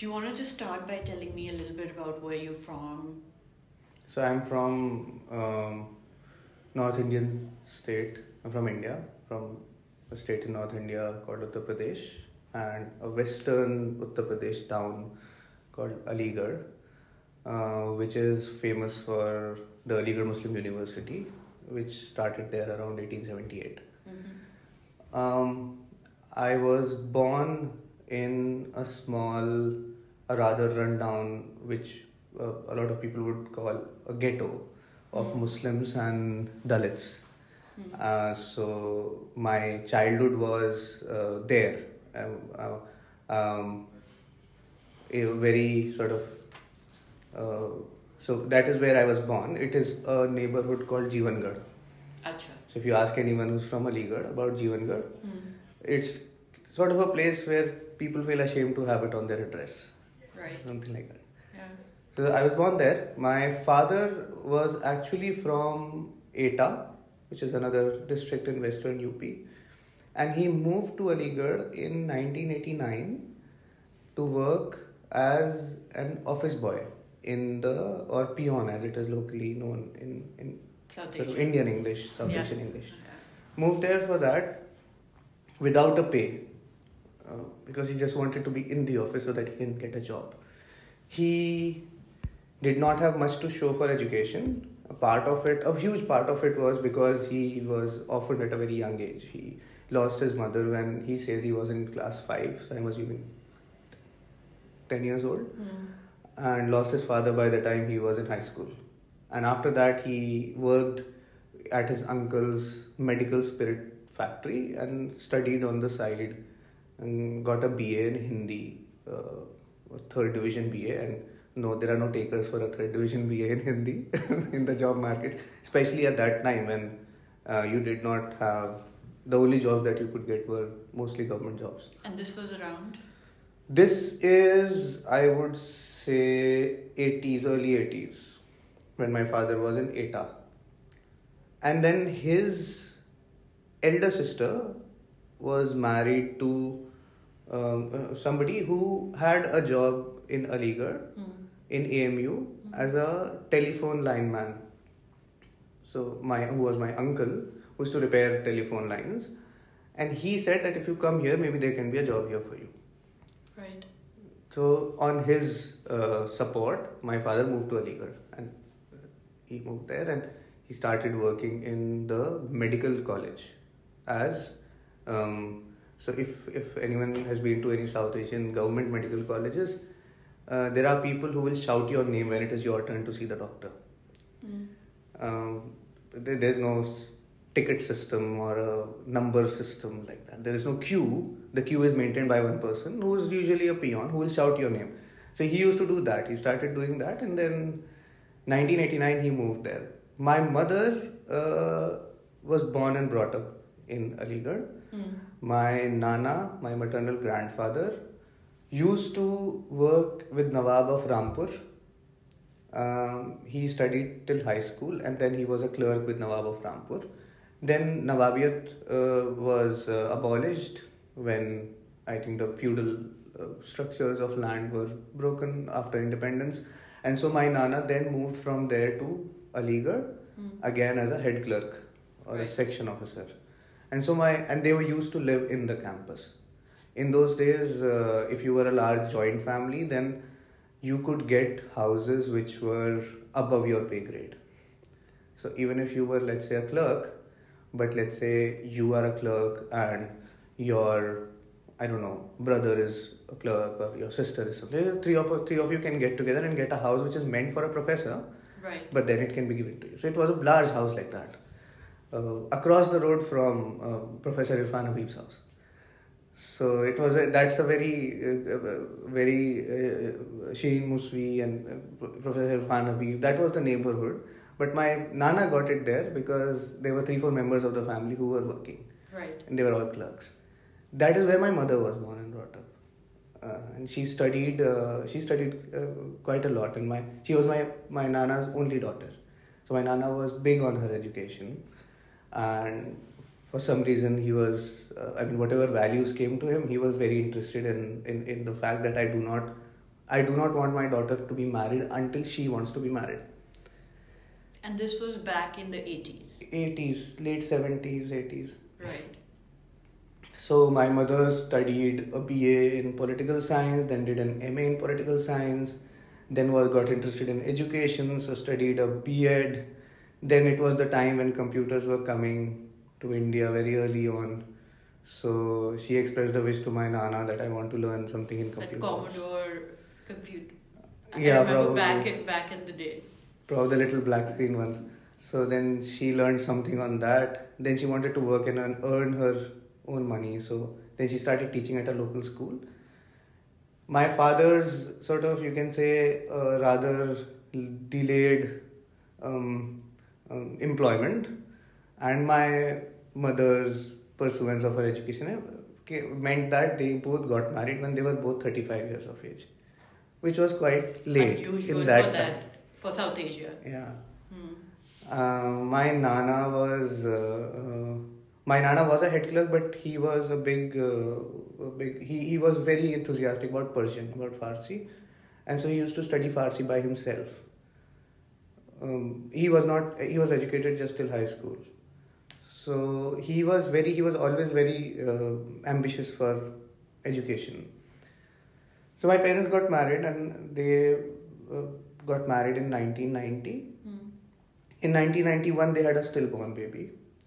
Do you want to just start by telling me a little bit about where you're from? So I'm from North Indian state. I'm from India, from a state in North India called Uttar Pradesh, and a western Uttar Pradesh town called Aligarh, which is famous for the Aligarh Muslim University, which started there around 1878. Mm-hmm. I was born in a rather rundown, which a lot of people would call a ghetto of Muslims and Dalits. So my childhood was there. A very sort of so that is where I was born. It is a neighborhood called Jeevangarh. Acha. So if you ask anyone who's from Aligarh about Jeevangarh, it's sort of a place where people feel ashamed to have it on their address. Right. Something like that. Yeah. So I was born there. My father was actually from Etah, which is another district in western UP. And he moved to Aligarh in 1989 to work as an office boy or peon as it is locally known in South sort of Asia. Indian English, South Yeah. Asian English. Yeah. Moved there for that without a pay because he just wanted to be in the office so that he can get a job. He did not have much to show for education. A huge part of it was because he was orphaned at a very young age. He lost his mother when he says he was in class 5, so I'm assuming 10 years old, and lost his father by the time he was in high school. And after that, he worked at his uncle's medical spirit factory and studied on the side and got a BA in Hindi, a third division BA. And no, there are no takers for a third division BA in Hindi in the job market, especially at that time when you did not have, the only jobs that you could get were mostly government jobs. And this was around? This is, I would say, early 80s, when my father was in Etah. And then his elder sister was married to somebody who had a job in Aligarh, in AMU, as a telephone lineman. So who was my uncle, who used to repair telephone lines. And he said that if you come here, maybe there can be a job here for you. Right. So on his support, my father moved to Aligarh, and he moved there and he started working in the medical college as so if anyone has been to any South Asian government medical colleges, there are people who will shout your name when it is your turn to see the doctor. There's no ticket system or a number system like that. There is no queue. The queue is maintained by one person who is usually a peon who will shout your name. So he used to do that. He started doing that, and then 1989 he moved there. My mother was born and brought up in Aligarh. My Nana, my maternal grandfather, used to work with Nawab of Rampur. He studied till high school, and then he was a clerk with Nawab of Rampur. Then Nawabiyat was abolished when I think the feudal structures of land were broken after independence. And so my Nana then moved from there to Aligarh, again as a head clerk or a section officer. And so they were used to live in the campus. In those days, if you were a large joint family, then you could get houses which were above your pay grade. So even if you were, let's say, a clerk, but let's say you are a clerk and your, I don't know, brother is a clerk or your sister is something, three of you can get together and get a house which is meant for a professor, right? But then it can be given to you. So it was a large house like that, across the road from Professor Irfan Habib's house. So that's a very Shireen Muswi and Professor Irfan Habib. That was the neighborhood. But my Nana got it there because there were 3-4 members of the family who were working. Right. And they were all clerks. That is where my mother was born and brought up. And she studied quite a lot. And she was my Nana's only daughter. So my Nana was big on her education. And for some reason he was, whatever values came to him, he was very interested in the fact that I do not I do not want my daughter to be married until she wants to be married. And this was back in the 80s. 80s, late 70s, 80s. Right. So my mother studied a BA in political science, then did an MA in political science, then got interested in education, so studied a B.Ed. Then it was the time when computers were coming to India very early on. So she expressed a wish to my Nana that I want to learn something in computers. That Commodore computer. Yeah, I remember probably. back in the day. Probably the little black screen ones. So then she learned something on that. Then she wanted to work and earn her own money. So then she started teaching at a local school. My father's sort of, you can say, rather delayed employment, and my mother's pursuance of her education meant that they both got married when they were both 35 years of age, which was quite late Unusual in that for time. for South Asia. Yeah. Hmm. My nana was a head clerk, but he was he was very enthusiastic about Persian, about Farsi, and so he used to study Farsi by himself. He was educated just till high school. So he was always very ambitious for education. So my parents got married, and they got married in 1990. In 1991, they had a stillborn baby.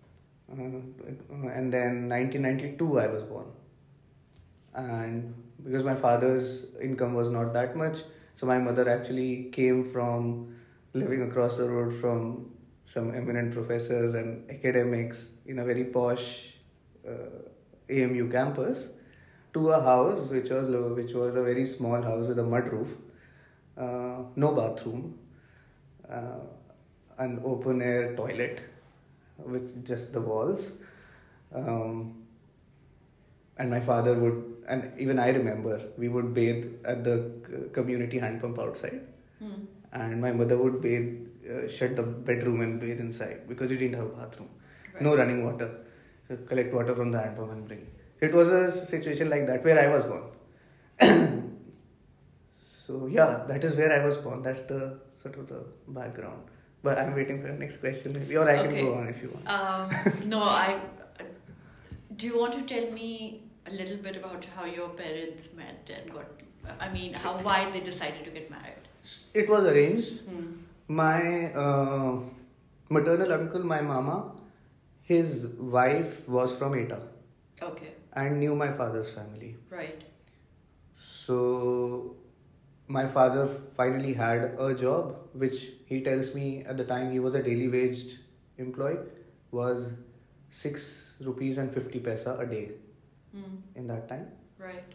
And then 1992, I was born. And because my father's income was not that much, so my mother actually came from living across the road from some eminent professors and academics in a very posh AMU campus to a house which was a very small house with a mud roof, no bathroom, an open air toilet with just the walls, and my father would, and even I remember, we would bathe at the community hand pump outside, and my mother would shut the bedroom and bathe inside because we didn't have a bathroom. Right. No running water. So collect water from the hand pump and bring. It was a situation like that where I was born. So yeah, that is where I was born. That's the sort of the background. But I'm waiting for your next question maybe, or I can go on if you want. No, do you want to tell me a little bit about how your parents met and why they decided to get married? It was arranged. My maternal uncle, my mama, his wife was from Etah. Okay. And knew my father's family. Right. So my father finally had a job, which he tells me at the time he was a daily waged employee, was 6 rupees and 50 paisa a day in that time. Right.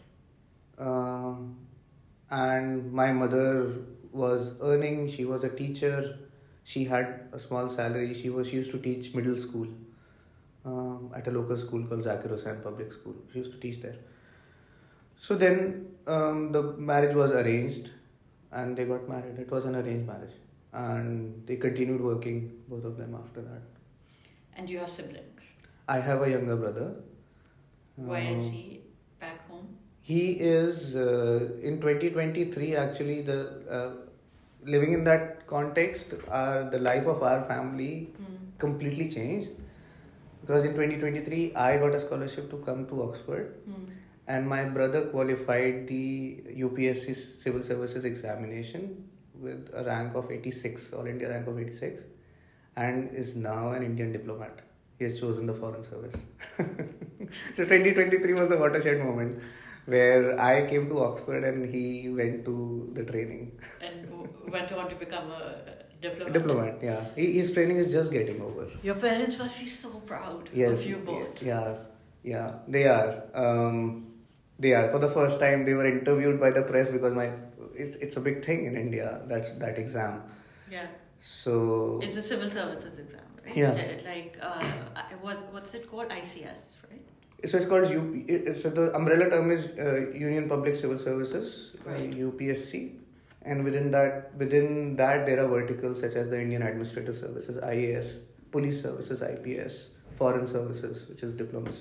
And my mother was earning, she was a teacher, she had a small salary, she used to teach middle school at a local school called Zakir Hussain Public School. She used to teach there. So then the marriage was arranged and they got married. It was an arranged marriage. And they continued working, both of them, after that. And you have siblings? I have a younger brother. Where is he back home? He is in 2023 actually living in that context. The life of our family completely changed. Because in 2023 I got a scholarship to come to Oxford. And my brother qualified the UPSC Civil Services examination with a rank of 86, All India rank of 86, and is now an Indian diplomat. He has chosen the foreign service. So 2023 was the watershed moment where I came to Oxford and he went to the training. And went on to become a diplomat? Diplomat, yeah. His training is just getting over. Your parents must be so proud of you both. Yeah, they are. They are. For the first time, they were interviewed by the press because it's a big thing in India. That exam. Yeah. So it's a civil services exam, right? Yeah. Like what's it called? ICS, right? So it's called so the umbrella term is Union Public Civil Services, right. UPSC, and within that there are verticals such as the Indian Administrative Services, IAS, Police Services, IPS, Foreign Services, which is diplomacy.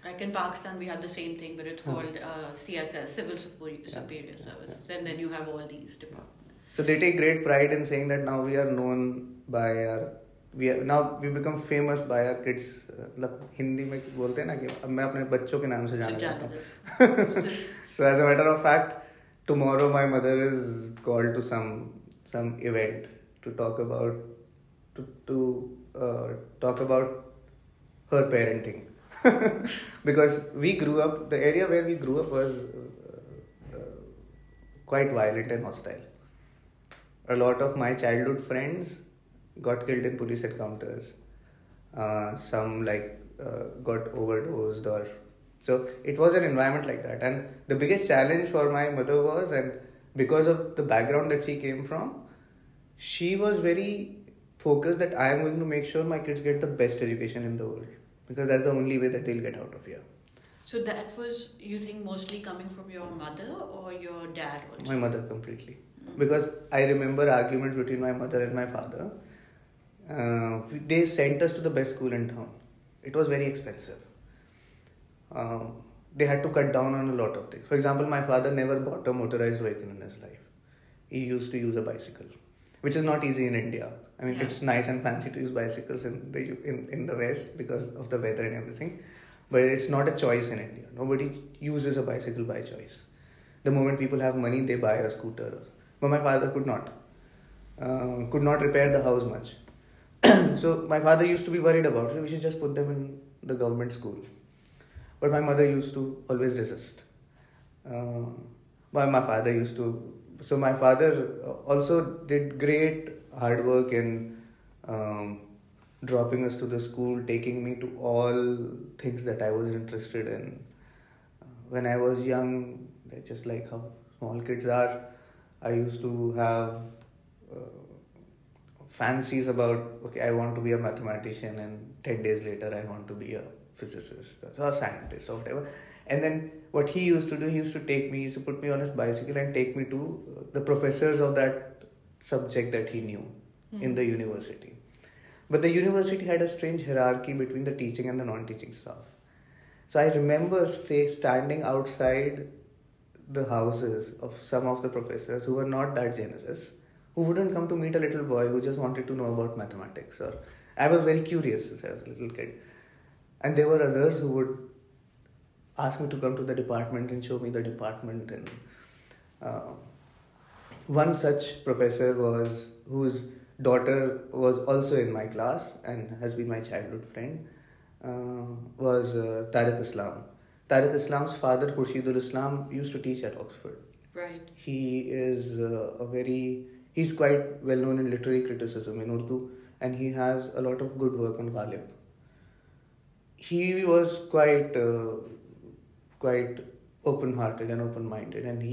Like in Pakistan, we have the same thing, but it's called CSS, Civil Superior Services, and then you have all these departments. So they take great pride in saying that now we are known by our, we become famous by our kids. मतलब हिंदी में बोलते हैं ना कि अब मैं अपने बच्चों के नाम से जाना जाता हूँ. So as a matter of fact, tomorrow my mother is called to some event to talk about talk about her parenting. Because we grew up, the area where we grew up was quite violent and hostile. A lot of my childhood friends got killed in police encounters. Some got overdosed, or so it was an environment like that. And the biggest challenge for my mother was, and because of the background that she came from, she was very focused that I am going to make sure my kids get the best education in the world, because that's the only way that they'll get out of here. So that was, you think, mostly coming from your mother or your dad also? My mother completely. Because I remember arguments between my mother and my father. They sent us to the best school in town. It was very expensive. They had to cut down on a lot of things. For example, my father never bought a motorized vehicle in his life. He used to use a bicycle, which is not easy in India. I mean, it's nice and fancy to use bicycles in the West because of the weather and everything. But it's not a choice in India. Nobody uses a bicycle by choice. The moment people have money, they buy a scooter. But my father could not repair the house much. So my father used to be worried about it. We should just put them in the government school. But my mother used to always resist. But my father used to... So my father also did great hard work in dropping us to the school, taking me to all things that I was interested in. When I was young, just like how small kids are, I used to have fancies about, okay, I want to be a mathematician, and 10 days later I want to be a physicist or a scientist or whatever. And then what he used to do, he used to put me on his bicycle and take me to the professors of that subject that he knew in the university. But the university had a strange hierarchy between the teaching and the non-teaching staff. So I remember standing outside the houses of some of the professors who were not that generous, who wouldn't come to meet a little boy who just wanted to know about mathematics. Or I was very curious since I was a little kid. And there were others who would ask me to come to the department and show me the department. And one such professor whose daughter was also in my class and has been my childhood friend, was Tariq Islam. Tariq Islam's father, Khurshidul Islam, used to teach at Oxford. Right. He is he's quite well known in literary criticism in Urdu, and he has a lot of good work on Ghalib. He was quite open-hearted and open-minded, and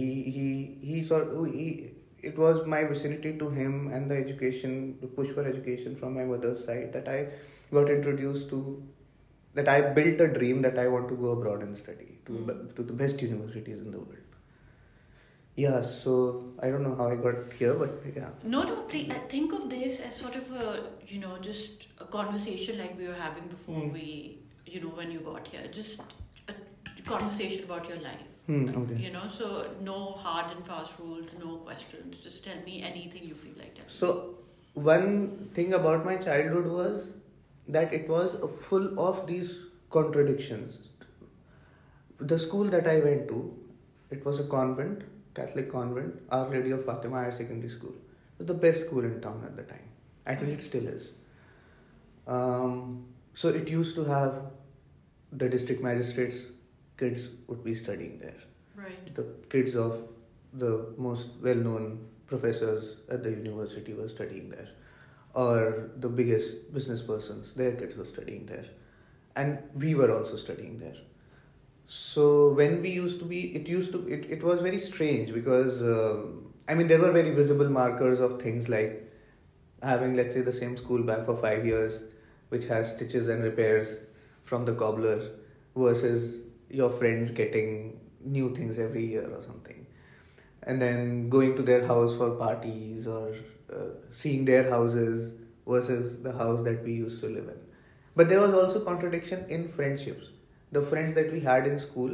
it was my vicinity to him and the push for education from my mother's side that I got introduced to, that I built a dream that I want to go abroad and study to the best universities in the world. Yeah, so I don't know how I got here, but yeah. No, think of this as sort of a, just a conversation like we were having before we, when you got here. Just a conversation about your life. Okay. So no hard and fast rules, no questions. Just tell me anything you feel like telling. So one thing about my childhood was that it was full of these contradictions. The school that I went to, it was a convent, Catholic convent, Our Lady of Fatima Higher Secondary School. It was the best school in town at the time. I think it still is. So it used to have the district magistrates' kids would be studying there. Right. The kids of the most well-known professors at the university were studying there. Or the biggest business persons, their kids were studying there. And we were also studying there. So when we used to be, it was very strange because, there were very visible markers of things like having, let's say, the same school bag for 5 years, which has stitches and repairs from the cobbler, versus your friends getting new things every year or something. And then going to their house for parties or seeing their houses versus the house that we used to live in. But there was also contradiction in friendships. the friends that we had in school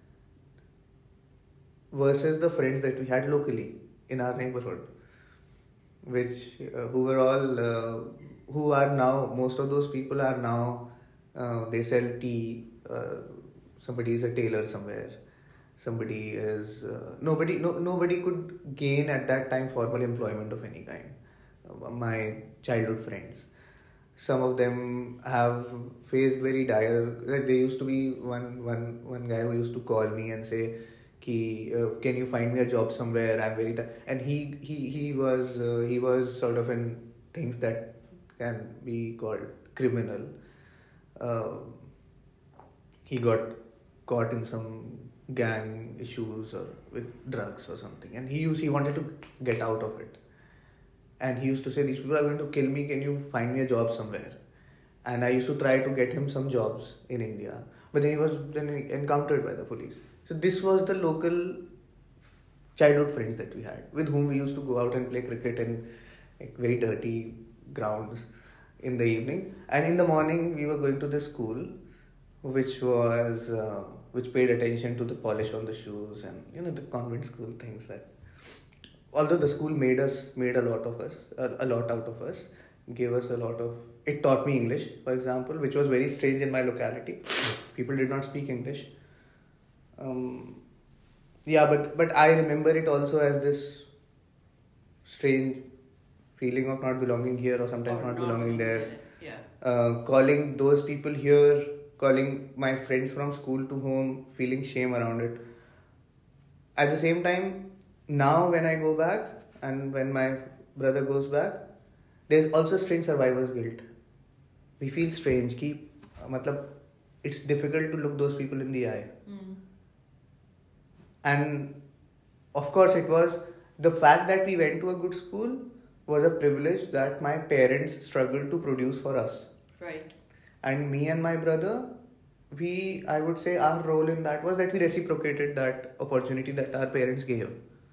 versus the friends that we had locally in our neighborhood, which who were all who are now, most of those people are now they sell tea. Somebody is a tailor somewhere. Somebody is nobody could gain at that time formal employment of any kind. My childhood friends, some of them have faced very dire. Like there used to be one guy who used to call me and say, "Ki, can you find me a job somewhere? I'm very and he was sort of in things that can be called criminal. Uh, he got caught in some gang issues or with drugs or something, and he wanted to get out of it. And he used to say, "These people are going to kill me. Can you find me a job somewhere?" And I used to try to get him some jobs in India, but then he was then encountered by the police. So this was the local childhood friends that we had, with whom we used to go out and play cricket in like very dirty grounds in the evening. And in the morning, we were going to this school, which paid attention to the polish on the shoes and the convent school things that. Although the school made a lot of us, a lot out of us, gave us a lot of. It taught me English, for example, which was very strange in my locality. People did not speak English. But I remember it also as this strange feeling of not belonging here or sometimes not belonging there. Yeah. Calling those people here, calling my friends from school to home, feeling shame around it. At the same time, now when I go back and when my brother goes back, there's also strange survivor's guilt. We feel strange. It's difficult to look those people in the eye. Mm. And of course it was the fact that we went to a good school was a privilege that my parents struggled to produce for us. Right. And me and my brother, I would say our role in that was that we reciprocated that opportunity that our parents gave.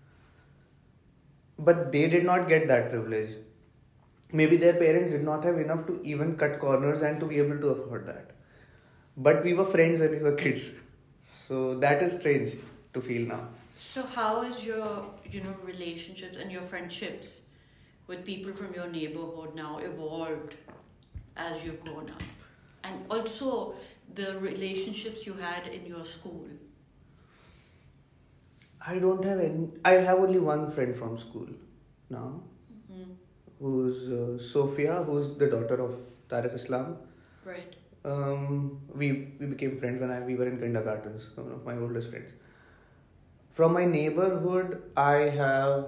But they did not get that privilege. Maybe their parents did not have enough to even cut corners and to be able to afford that. But we were friends when we were kids. So that is strange to feel now. So how is your, relationships and your friendships with people from your neighborhood now evolved as you've grown up? And also the relationships you had in your school? I don't have any. I have only one friend from school now, who's Sophia, who's the daughter of Tariq Islam. Right. We became friends when we were in kindergarten. So one of my oldest friends. From my neighborhood, I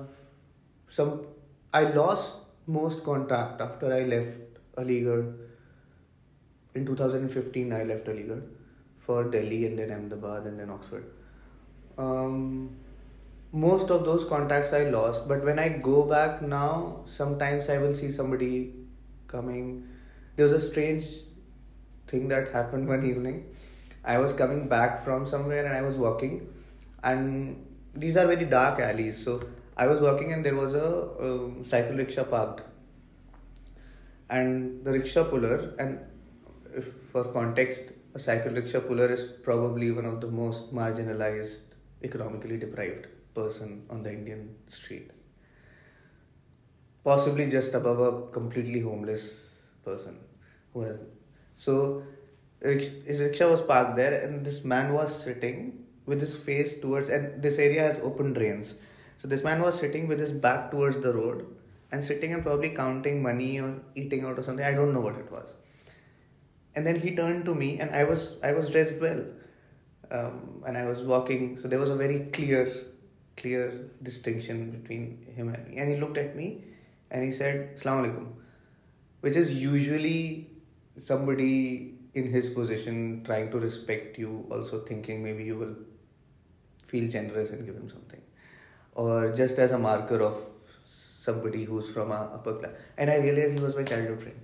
lost most contact after I left Aligarh. In 2015, I left Aligarh for Delhi and then Ahmedabad and then Oxford. Most of those contacts I lost, but when I go back now, sometimes I will see somebody coming. There was a strange thing that happened one evening. I was coming back from somewhere and I was walking, and these are very dark alleys. So I was walking and there was a cycle rickshaw parked, and the rickshaw puller, and if for context, a cycle rickshaw puller is probably one of the most marginalized, economically deprived person on the Indian street. Possibly just above a completely homeless person. So his rickshaw was parked there and this man was sitting with his face towards, and this area has open drains. So this man was sitting with his back towards the road and sitting and probably counting money or eating out or something. I don't know what it was. And then he turned to me and I was dressed well. And I was walking, so there was a very clear distinction between him and me. And he looked at me and he said, "Assalamu alaikum," which is usually somebody in his position trying to respect you, also thinking maybe you will feel generous and give him something, or just as a marker of somebody who's from a upper class. And I realized he was my childhood friend.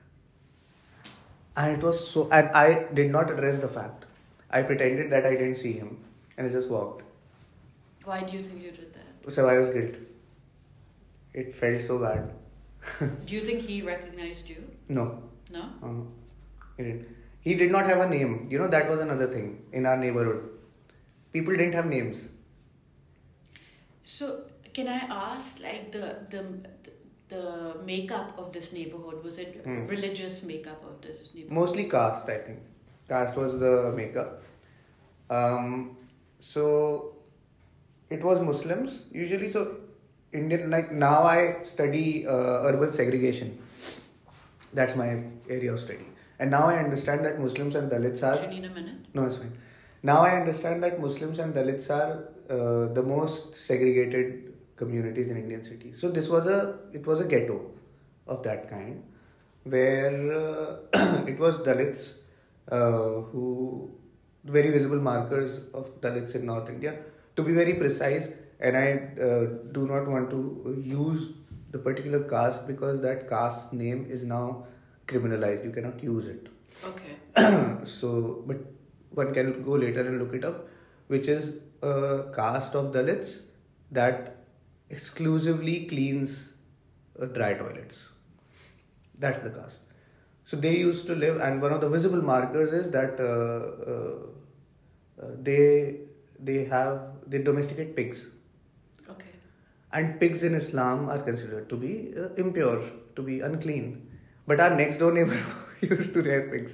And it was so, and I did not address the fact. I pretended that I didn't see him and I just walked. Why do you think you did that? Survivor's guilt. It felt so bad. Do you think he recognized you? No. No? He didn't. He did not have a name. That was another thing in our neighborhood. People didn't have names. So, can I ask, like, the makeup of this neighborhood? Was it religious makeup of this neighborhood? Mostly caste, I think. Caste was the makeup. So it was Muslims usually. So Indian, like now I study urban segregation. That's my area of study. And now I understand that Muslims and Dalits are... Do you need a minute? No, it's fine. Now I understand that Muslims and Dalits are the most segregated communities in Indian cities. So it was a ghetto of that kind, where it was Dalits who very visible markers of Dalits in North India. To be very precise, and I do not want to use the particular caste because that caste name is now criminalized. You cannot use it. Okay. So, but one can go later and look it up, which is a caste of Dalits that exclusively cleans dry toilets. That's the caste. So they used to live, and one of the visible markers is that they domesticate pigs. Okay. And pigs in Islam are considered to be impure, to be unclean. But our next door neighbor used to rear pigs.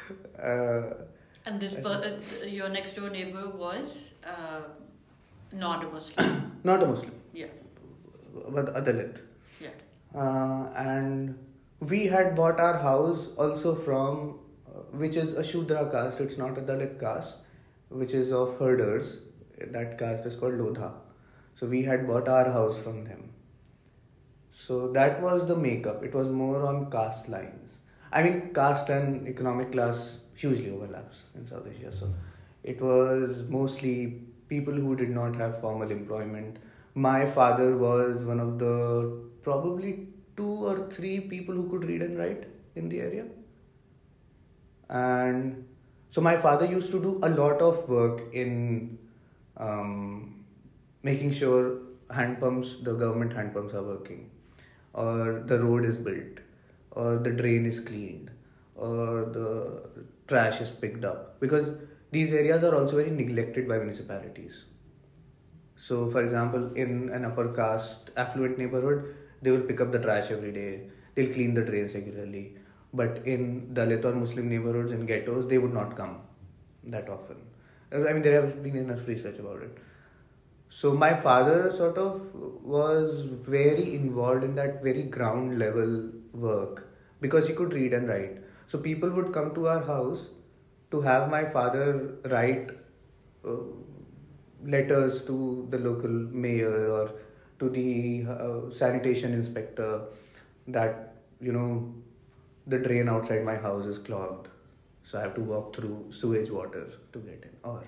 And your next door neighbor was not a Muslim. Not a Muslim. Yeah. But a Dalit. Yeah. And we had bought our house also from, which is a Shudra caste, it's not a Dalit caste, which is of herders. That caste is called Lodha. So we had bought our house from them. So that was the makeup. It was more on caste lines. I mean, caste and economic class hugely overlaps in South Asia. So it was mostly people who did not have formal employment. My father was one of the probably 2 or 3 people who could read and write in the area. And so my father used to do a lot of work in making sure the government hand pumps are working, or the road is built, or the drain is cleaned, or the trash is picked up. Because these areas are also very neglected by municipalities. So, for example, in an upper caste, affluent neighborhood, they will pick up the trash every day. They'll clean the drains regularly. But in Dalit or Muslim neighborhoods and ghettos, they would not come that often. I mean, there have been enough research about it. So my father sort of was very involved in that very ground level work because he could read and write. So people would come to our house to have my father write letters to the local mayor or to the sanitation inspector that, the drain outside my house is clogged. So I have to walk through sewage water to get in. Or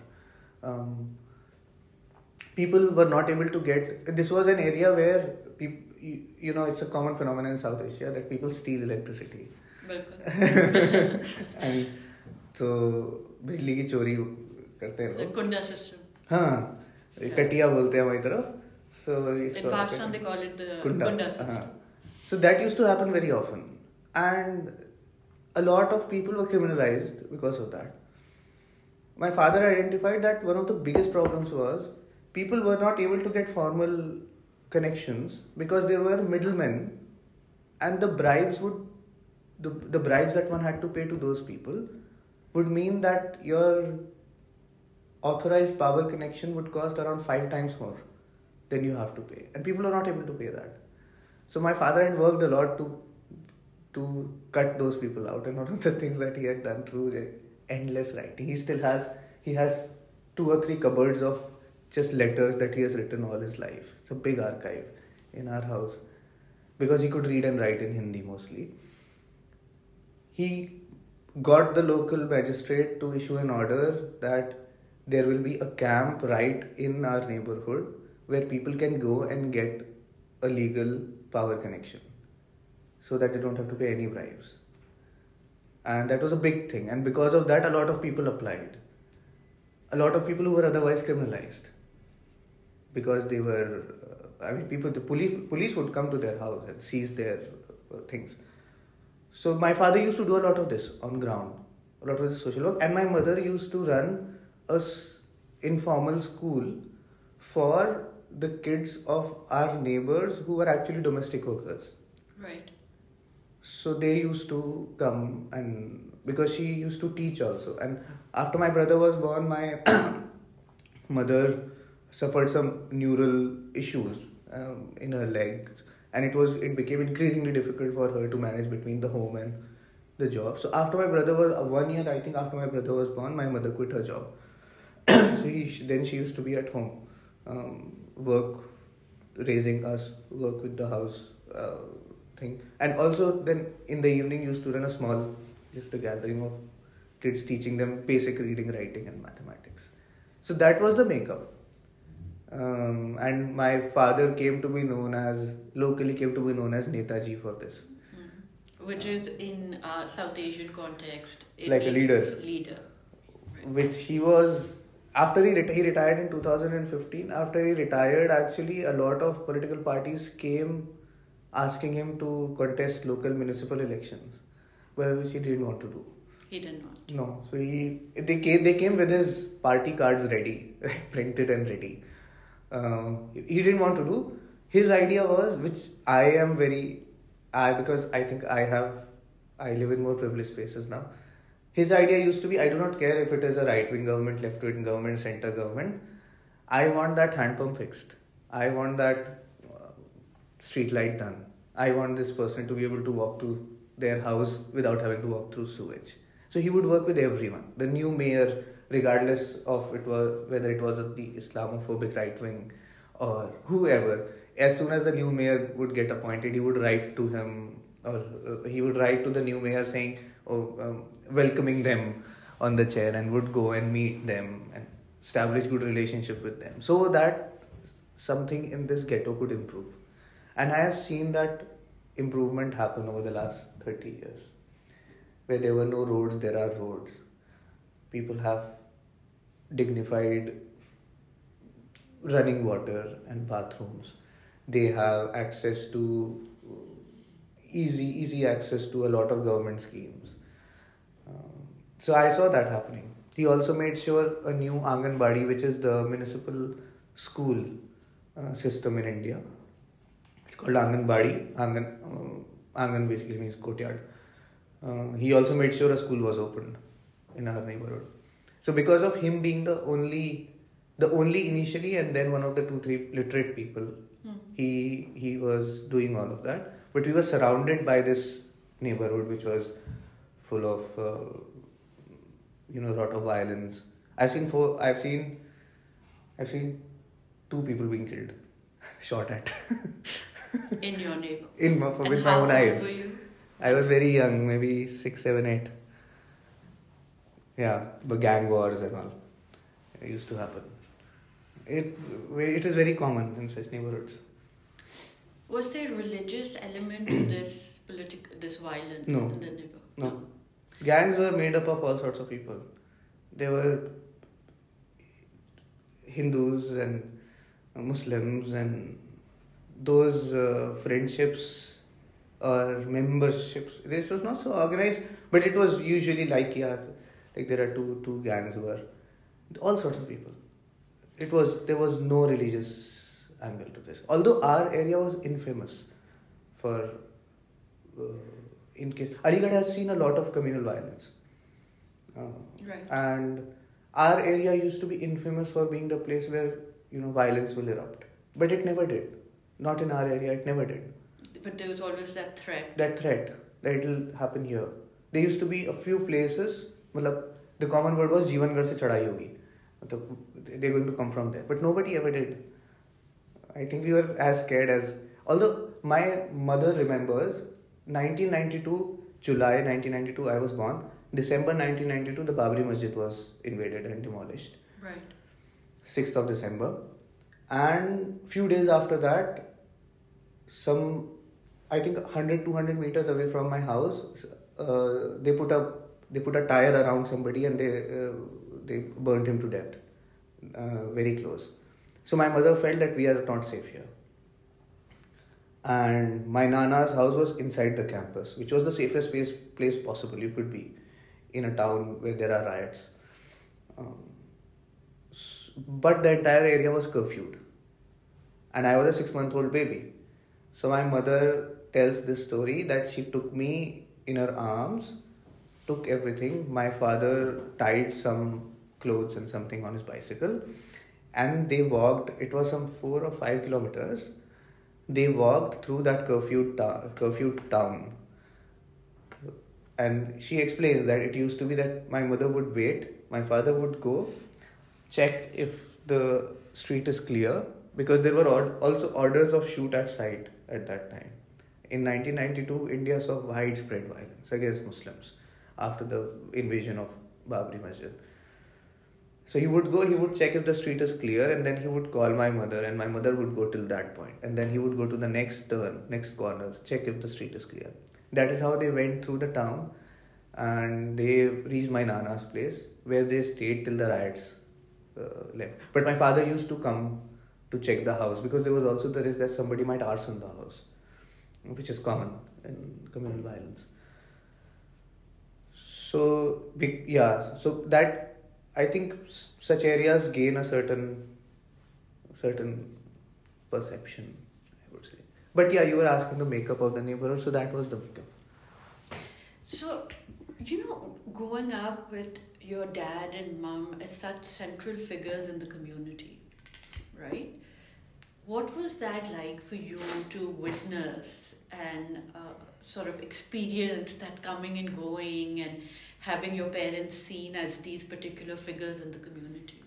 people were not able to get... This was an area where, it's a common phenomenon in South Asia that people steal electricity. Bilkul. And so बिजली की चोरी करते हैं लोग. Kunda system. हाँ, कटिया बोलते हैं हमारी तरफ. So in Pakistan they call it the Kunda system. So that used to happen very often, and a lot of people were criminalized because of that. My father identified that one of the biggest problems was people were not able to get formal connections because there were middlemen, and the bribes that one had to pay to those people would mean that your authorized power connection would cost around 5 times more than you have to pay, and people are not able to pay that. So my father had worked a lot to cut those people out, and one of the things that he had done through endless writing, he has 2 or 3 cupboards of just letters that he has written all his life. It's a big archive in our house because he could read and write in Hindi mostly. He got the local magistrate to issue an order that there will be a camp right in our neighborhood where people can go and get a legal power connection so that they don't have to pay any bribes. And that was a big thing. And because of that, a lot of people applied. A lot of people who were otherwise criminalized. Because they were, the police would come to their house and seize their things. So my father used to do a lot of this on ground. a lot of the social work. And my mother used to run a informal school for the kids of our neighbors who were actually domestic workers. Right. So they used to come, and because she used to teach also. And after my brother was born, my mother suffered some neural issues in her legs, and it became increasingly difficult for her to manage between the home and the job. So after my brother was 1 year, I think after my brother was born, my mother quit her job. So then she used to be at home, work, raising us, work with the house thing, and also then in the evening used to run just a gathering of kids, teaching them basic reading, writing, and mathematics. So that was the makeup. And my father locally came to be known as Netaji for this. Which is in South Asian context, Like a leader. Right. Which he was, after he retired in 2015. After he retired, actually a lot of political parties came asking him to contest local municipal elections, which he didn't want to do. He did not. No, so they came with his party cards ready, printed and ready. He didn't want to do. His idea was, which because I think I live in more privileged spaces now. His idea used to be, I do not care if it is a right-wing government, left-wing government, center government. I want that hand pump fixed. I want that street light done. I want this person to be able to walk to their house without having to walk through sewage. So he would work with everyone. The new mayor, regardless of whether it was the Islamophobic right wing or whoever, as soon as the new mayor would get appointed, he would write to him, or he would write to the new mayor saying, welcoming them on the chair, and would go and meet them and establish good relationship with them, so that something in this ghetto could improve. And I have seen that improvement happen over the last 30 years. Where there were no roads, there are roads. People have dignified running water and bathrooms. They have access to easy access to a lot of government schemes. So I saw that happening. He also made sure a new Anganwadi, which is the municipal school system in India. It's called Anganwadi. Angan basically means courtyard. He also made sure a school was opened in our neighborhood. So because of him being the only initially, and then one of the 2-3 literate people, he was doing all of that. But we were surrounded by this neighborhood which was full of a lot of violence. I've seen 2 people being killed, shot at. In your neighbor. With my own eyes. How old were you? I was very young, maybe 6, 7, 8. Yeah, but gang wars and all. It used to happen. It is very common in such neighborhoods. Was there a religious element to this violence No. in the neighborhood? No. Gangs were made up of all sorts of people. There were Hindus and Muslims, and those friendships or memberships, this was not so organized, but it was usually like there are two gangs who are all sorts of people. There was no religious angle to this. Although our area was infamous for, in case Aligarh has seen a lot of communal violence, Right. and our area used to be infamous for being the place where violence will erupt, but it never did. Not in our area, it never did. But there was always that threat. That it will happen here. There used to be a few places, the common word was Jeevangarh se chadai hogi. They're going to come from there. But nobody ever did. I think we were as scared as... Although my mother remembers, July 1992, I was born. December 1992, the Babri Masjid was invaded and demolished. Right. 6th of December. And few days after that, I think 100-200 meters away from my house, they put a tire around somebody and they burnt him to death, very close. So my mother felt that we are not safe here. And my Nana's house was inside the campus, which was the safest place possible you could be. in a town where there are riots. Um, but the entire area was curfewed, and I was a 6-month-old baby. So my mother tells this story that she took me in her arms, took everything. My father tied some clothes and something on his bicycle, and they walked. It was some 4 or 5 kilometers. They walked through that curfewed town. And she explains that it used to be that my mother would wait, my father would go, check if the street is clear, because there were also orders of shoot at sight at that time. In 1992, India saw widespread violence against Muslims after the invasion of Babri Masjid. So he would go, he would check if the street is clear, and then he would call my mother, and my mother would go till that point. And then he would go to the next turn, next corner, check if the street is clear. That is how they went through the town, and they reached my Nana's place, where they stayed till the riots left. But my father used to come to check the house, because there was also the risk that somebody might arson the house, which is common in communal violence. So, so that, I think such areas gain a certain perception, I would say. But yeah, you were asking the makeup of the neighborhood, so that was the makeup. So, growing up with your dad and mom as such central figures in the community, right? What was that like for you to witness and sort of experience that coming and going and having your parents seen as these particular figures in the community?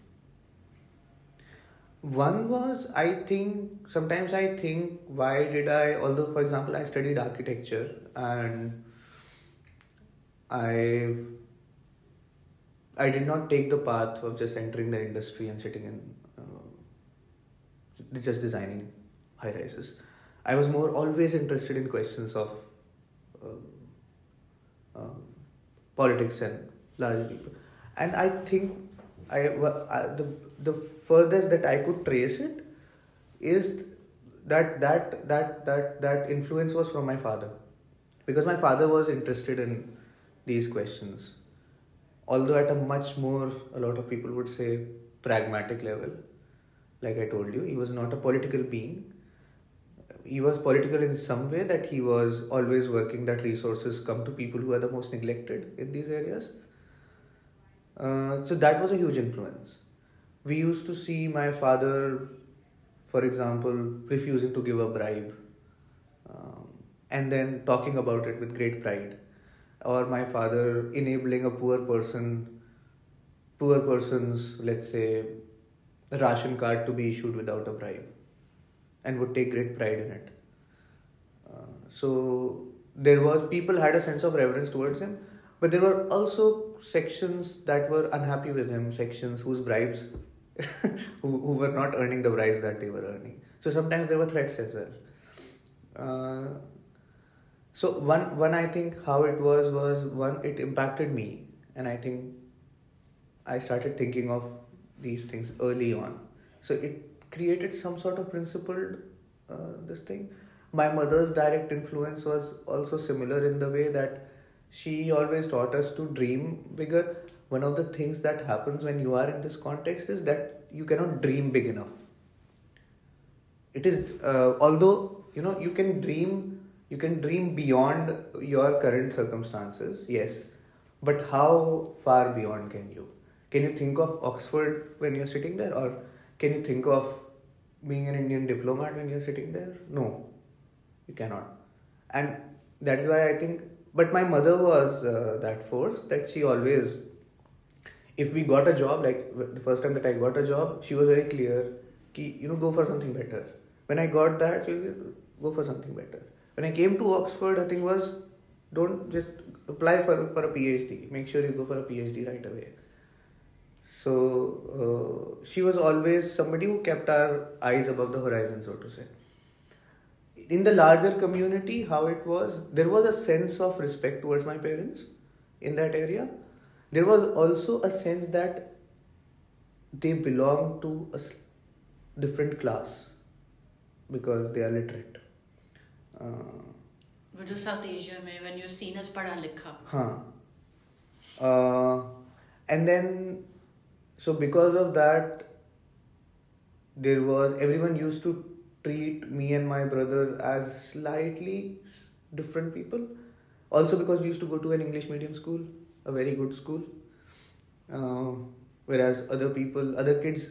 One was, sometimes I think, why did although for example I studied architecture, and I did not take the path of just entering the industry and sitting in just designing high rises. I was always interested in questions of politics and larger people, and I think the furthest that I could trace it is that influence was from my father, because my father was interested in these questions, although at a lot of people would say, pragmatic level. Like I told you, he was not a political being. He was political in some way, that he was always working that resources come to people who are the most neglected in these areas. So that was a huge influence. We used to see my father, for example, refusing to give a bribe, and then talking about it with great pride. Or my father enabling a poor person's, let's say, ration card to be issued without a bribe, and would take great pride in it. So people had a sense of reverence towards him, but there were also sections that were unhappy with him, sections whose bribes, who were not earning the bribes that they were earning. So sometimes there were threats as well. So one I think how it was one, it impacted me, and I think I started thinking of these things early on. So it created some sort of principled this thing. My mother's direct influence was also similar in the way that she always taught us to dream bigger. One of the things that happens when you are in this context is that you cannot dream big enough. It is although you can dream beyond your current circumstances, yes, but how far beyond can you? Can you think of Oxford when you're sitting there, or can you think of being an Indian diplomat when you're sitting there? No, you cannot. And that is why I think, but my mother was that force that she always, if we got a job, like the first time that I got a job, she was very clear, go for something better. When I got that, she was, go for something better. When I came to Oxford, the thing was, don't just apply for a PhD. Make sure you go for a PhD right away. So she was always somebody who kept our eyes above the horizon, so to say. In the larger community, how it was, there was a sense of respect towards my parents in that area. There was also a sense that they belong to a different class because they are literate. Which is South Asia, when you're seen as padha likha. हाँ. Uh, and then, so because of that, everyone used to treat me and my brother as slightly different people. Also because we used to go to an English medium school, a very good school. Uh, Whereas other kids,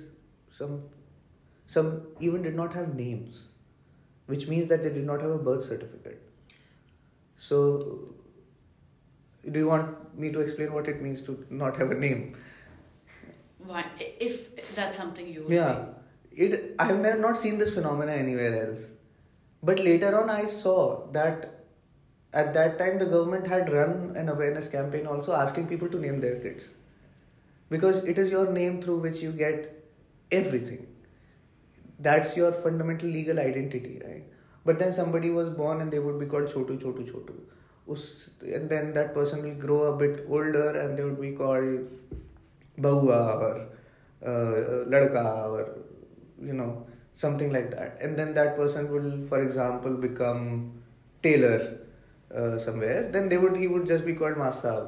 some even did not have names, which means that they did not have a birth certificate. So, do you want me to explain what it means to not have a name? Why, if that's something you would Yeah, I have never not seen this phenomena anywhere else. But later on, I saw that at that time the government had run an awareness campaign also asking people to name their kids, because it is your name through which you get everything. That's your fundamental legal identity, right? But then somebody was born and they would be called Chotu, Chotu, Chotu. And then that person will grow a bit older and they would be called Bahua or Ladka or, something like that. And then that person will, for example, become tailor somewhere. Then he would just be called Masab.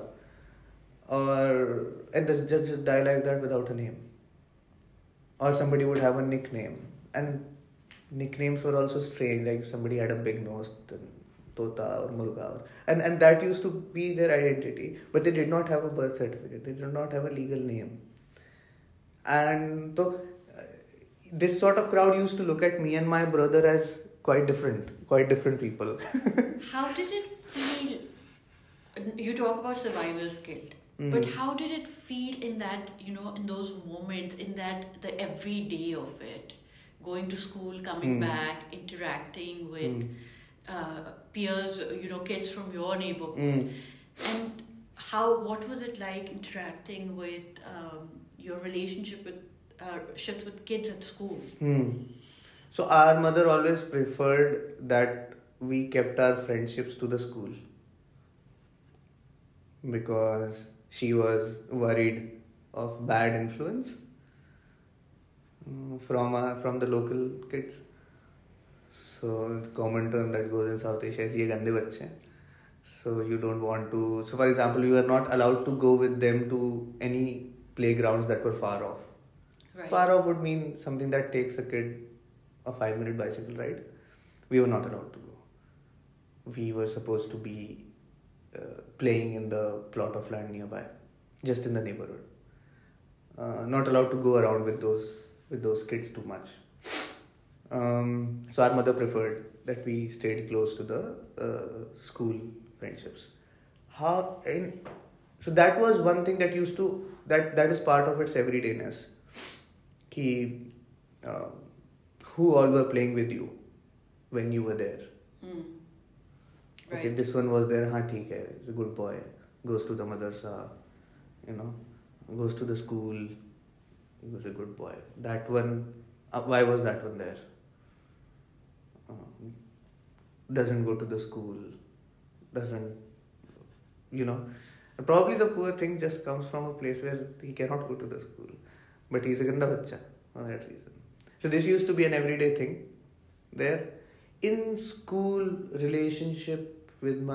And just die like that without a name. Or somebody would have a nickname. And nicknames were also strange, like somebody had a big nose, Tota or Murga, and that used to be their identity, but they did not have a birth certificate, they did not have a legal name. And so this sort of crowd used to look at me and my brother as quite different people. How did it feel? You talk about survivor's guilt, but how did it feel in that, in those moments, in that the everyday of it? Going to school, coming back, interacting with peers, kids from your neighborhood. And what was it like interacting with your relationship with ships with kids at school? So our mother always preferred that we kept our friendships to the school, because she was worried of bad influence from the local kids. So the common term that goes in South Asia is ye gande bacche. So you don't want to. So for example, you are not allowed to go with them to any playgrounds that were far off. Right. Far off would mean something that takes a kid a 5-minute bicycle ride. We were not allowed to go. We were supposed to be playing in the plot of land nearby, just in the neighborhood. Not allowed to go around with those kids too much. So our mother preferred that we stayed close to the school friendships. So that was one thing that that is part of its everydayness. Who all were playing with you when you were there? Right. Okay, this one was there, theek hai, he's a good boy, goes to the madrasa, goes to the school, he was a good boy. That one, why was that one there? Doesn't go to the school, probably the poor thing just comes from a place where he cannot go to the school, but he's a ganda bachcha for that reason. So this used to be an everyday thing there. In school, relationship with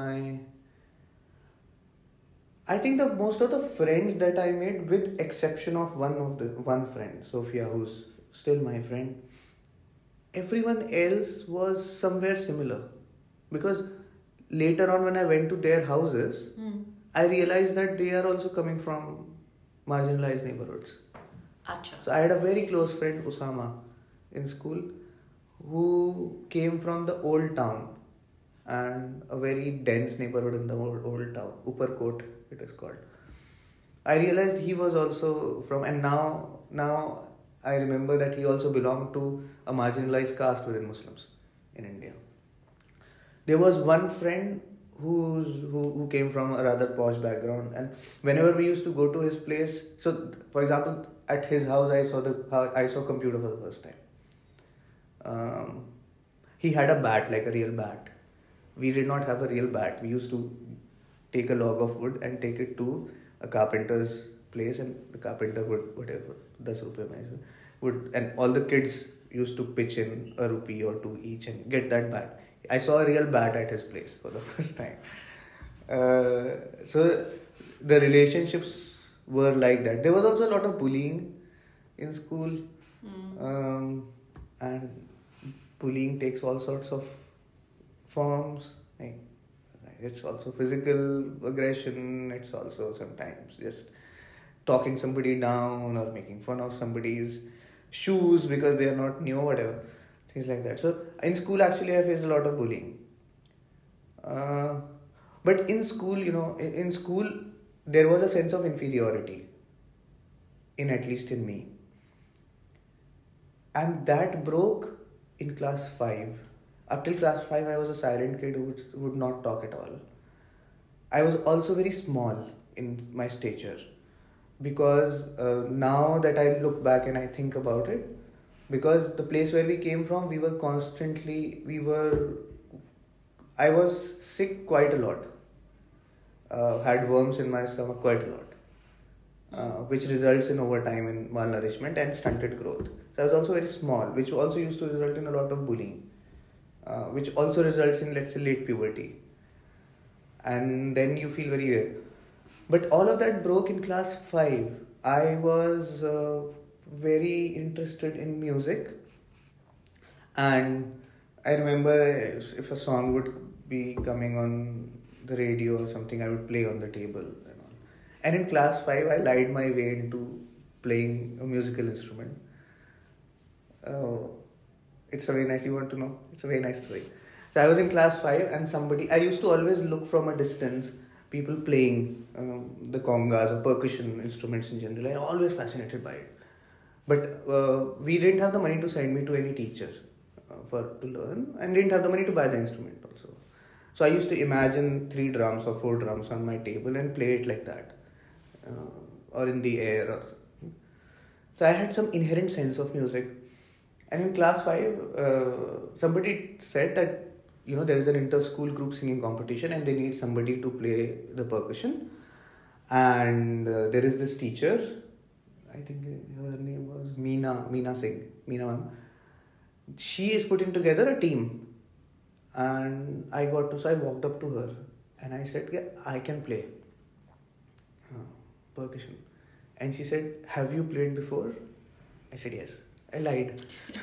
I think the most of the friends that I made, with exception of one friend, Sophia, who's still my friend, everyone else was somewhere similar. Because later on when I went to their houses, I realized that they are also coming from marginalized neighborhoods. Achha. So I had a very close friend, Usama, in school, who came from the old town and a very dense neighborhood in the old town, Uppercote it is called. I realized he was also from, and now I remember that he also belonged to a marginalized caste within Muslims in India. There was one friend who came from a rather posh background, and whenever we used to go to his place, so for example, at his house I saw computer for the first time. He had a bat, like a real bat. We did not have a real bat. We used to take a log of wood and take it to a carpenter's place, and the carpenter would, whatever, 10 rupees would, and all the kids used to pitch in a rupee or two each and get that bat. I saw a real bat at his place for the first time. So the relationships were like that. There was also a lot of bullying in school, and bullying takes all sorts of forms. Like, it's also physical aggression. It's also sometimes just talking somebody down or making fun of somebody's shoes because they are not new or whatever, things like that. So in school, actually, I faced a lot of bullying. But in school, in school, there was a sense of inferiority, at least in me. And that broke in class 5. Up till class 5, I was a silent kid who would not talk at all. I was also very small in my stature, because now that I look back and I think about it, because the place where we came from, I was sick quite a lot. Had worms in my stomach quite a lot, which results in over time in malnourishment and stunted growth. So I was also very small, which also used to result in a lot of bullying, which also results in, let's say, late puberty. And then you feel very weird. But all of that broke in class 5. I was very interested in music, and I remember if a song would be coming on the radio or something, I would play on the table and all. And in class 5, I lied my way into playing a musical instrument. It's a very nice, you want to know? It's a very nice story. So I was in class 5 and I used to always look from a distance, people playing the congas or percussion instruments in general. I'm always fascinated by it. But we didn't have the money to send me to any teacher to learn, and didn't have the money to buy the instrument also. So I used to imagine 3 drums or 4 drums on my table and play it like that, or in the air or something. So I had some inherent sense of music. And in class 5, somebody said that there is an inter-school group singing competition and they need somebody to play the percussion. And there is this teacher, I think her name was Meena Singh, Meena ma'am. She is putting together a team. And so I walked up to her and I said, yeah, I can play percussion. And she said, have you played before? I said, yes. I lied.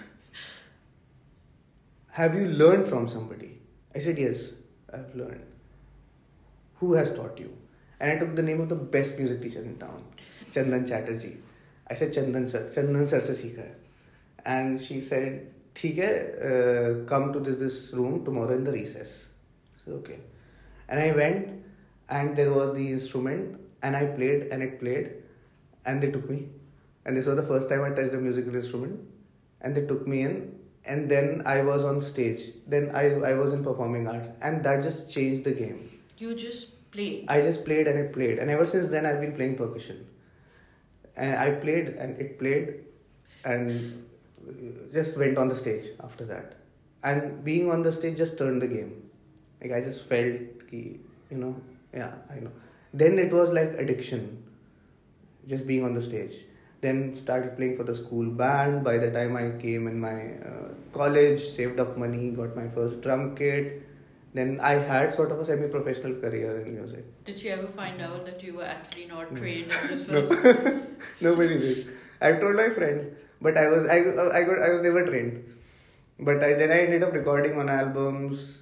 Have you learned from somebody? I said, yes, I've learned. Who has taught you? And I took the name of the best music teacher in town, Chandan Chatterjee. I said, Chandan sir se seekha hai. And she said, theek hai, come to this room tomorrow in the recess. So, okay. And I went, and there was the instrument, and I played, and it played, and they took me. And this was the first time I touched a musical instrument. And they took me in. And then I was on stage. Then I was in performing arts. And that just changed the game. You just played? I just played and it played. And ever since then, I've been playing percussion. And I played and it played. And just went on the stage after that. And being on the stage just turned the game. Like I just felt, yeah, I know. Then it was like addiction. Just being on the stage. Then started playing for the school band. By the time I came in my college, saved up money, got my first drum kit. Then I had sort of a semi-professional career in music. Did you ever find out that you were actually not trained in this first? Nobody did. I've told my friends, but I was never trained. But then I ended up recording on albums,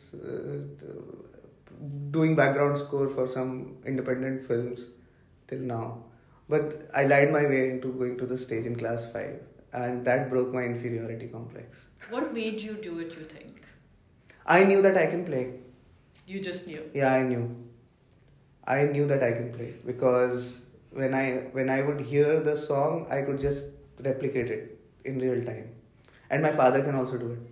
doing background score for some independent films till now. But I lied my way into going to the stage in class 5, and that broke my inferiority complex. What made you do it, you think? I knew that I can play. You just knew? Yeah, I knew. I knew that I can play because when I would hear the song, I could just replicate it in real time. And my father can also do it.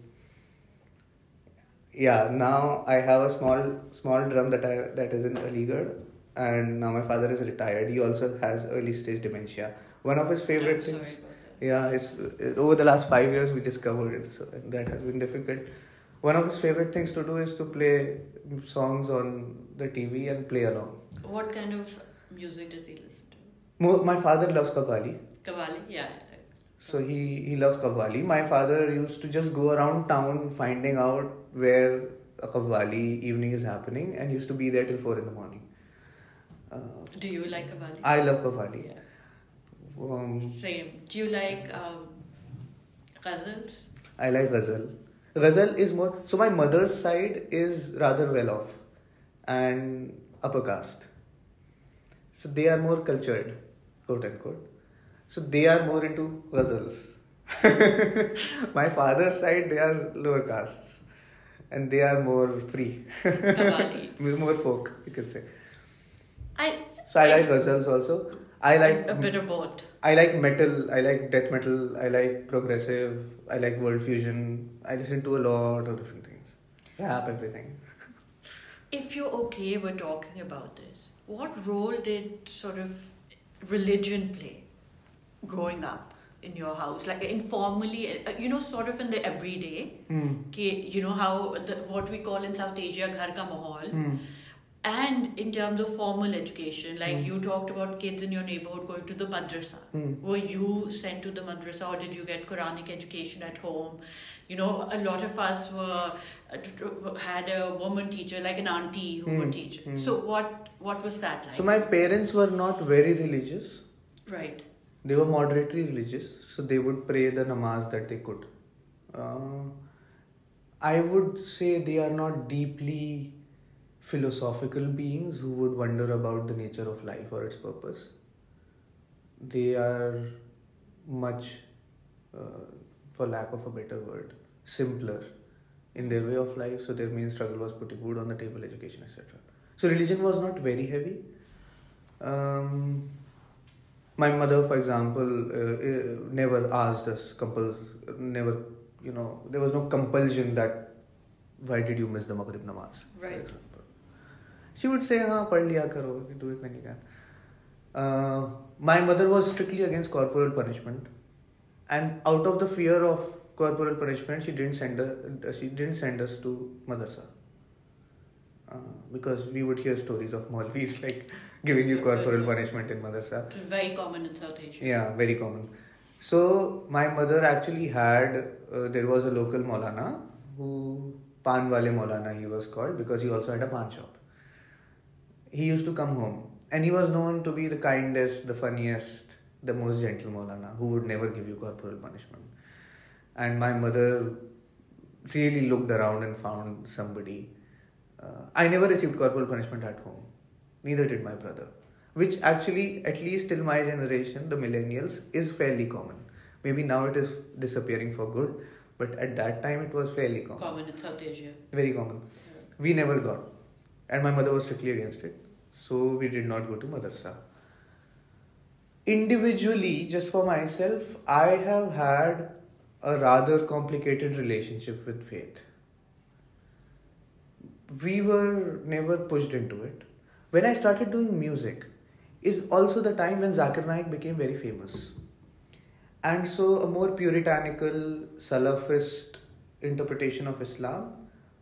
Yeah, now I have a small drum that is in Aligarh. And now my father is retired. He also has early stage dementia. One of his favorite things, over the last 5 years we discovered it, so that has been difficult. One of his favorite things to do is to play songs on the TV and play along. What kind of music does he listen to? My father loves Qawwali. Qawwali, yeah. So he loves Qawwali. My father used to just go around town finding out where a Qawwali evening is happening, and used to be there till 4 in the morning. Do you like Qawwali? I love Qawwali. Yeah. Same. Do you like ghazals? I like ghazal. Ghazal is more. So my mother's side is rather well off and upper caste. So they are more cultured, quote unquote. So they are more into ghazals. My father's side, they are lower castes. And they are more free. Qawwali. More folk, you can say. I like ghazals also. I like a bit of both. I like metal, I like death metal, I like progressive, I like world fusion. I listen to a lot of different things. Rap, everything. If you're okay with talking about this, what role did sort of religion play growing up in your house? Like informally, sort of in the everyday. You know how what we call in South Asia, ghar ka mahal. And in terms of formal education, like you talked about kids in your neighborhood going to the madrasa. Were you sent to the madrasa or did you get Quranic education at home? A lot of us had a woman teacher, like an auntie who would teach. So what was that like? So my parents were not very religious. Right. They were moderately religious. So they would pray the namaz that they could. I would say they are not deeply philosophical beings who would wonder about the nature of life or its purpose. They are much, for lack of a better word, simpler in their way of life. So their main struggle was putting food on the table, education, etc. So religion was not very heavy. My mother, for example, never asked us, never, there was no compulsion that why did you miss the Maghrib namaz? Right. She would say, pad liya karo, do it when you can. My mother was strictly against corporal punishment, and out of the fear of corporal punishment, she didn't send us to madrasa. Because we would hear stories of Maulvis like giving you corporal punishment in madrasa. It's very common in South Asia. Yeah, very common. So my mother actually had, there was a local Maulana who, Pan Wale Maulana he was called, because he also had a pan shop. He used to come home and he was known to be the kindest, the funniest, the most gentle Maulana who would never give you corporal punishment. And my mother really looked around and found somebody. I never received corporal punishment at home. Neither did my brother. Which actually, at least till my generation, the millennials, is fairly common. Maybe now it is disappearing for good, but at that time it was fairly common. Common in South Asia. Very common. Yeah. We never got. And my mother was strictly against it. So we did not go to madrasa. Individually, just for myself, I have had a rather complicated relationship with faith. We were never pushed into it. When I started doing music is also the time when Zakir Naik became very famous. And so a more puritanical, Salafist interpretation of Islam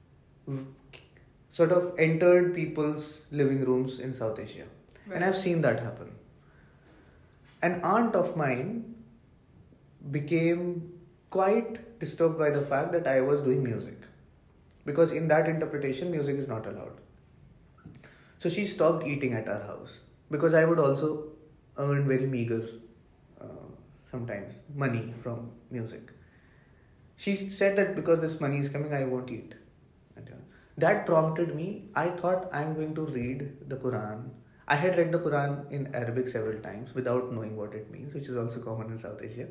sort of entered people's living rooms in South Asia. Right. And I've seen that happen. An aunt of mine became quite disturbed by the fact that I was doing music. Because in that interpretation, music is not allowed. So she stopped eating at our house. Because I would also earn very meager, sometimes, money from music. She said that because this money is coming, I won't eat. That prompted me. I thought I'm going to read the Quran. I had read the Quran in Arabic several times without knowing what it means, which is also common in South Asia.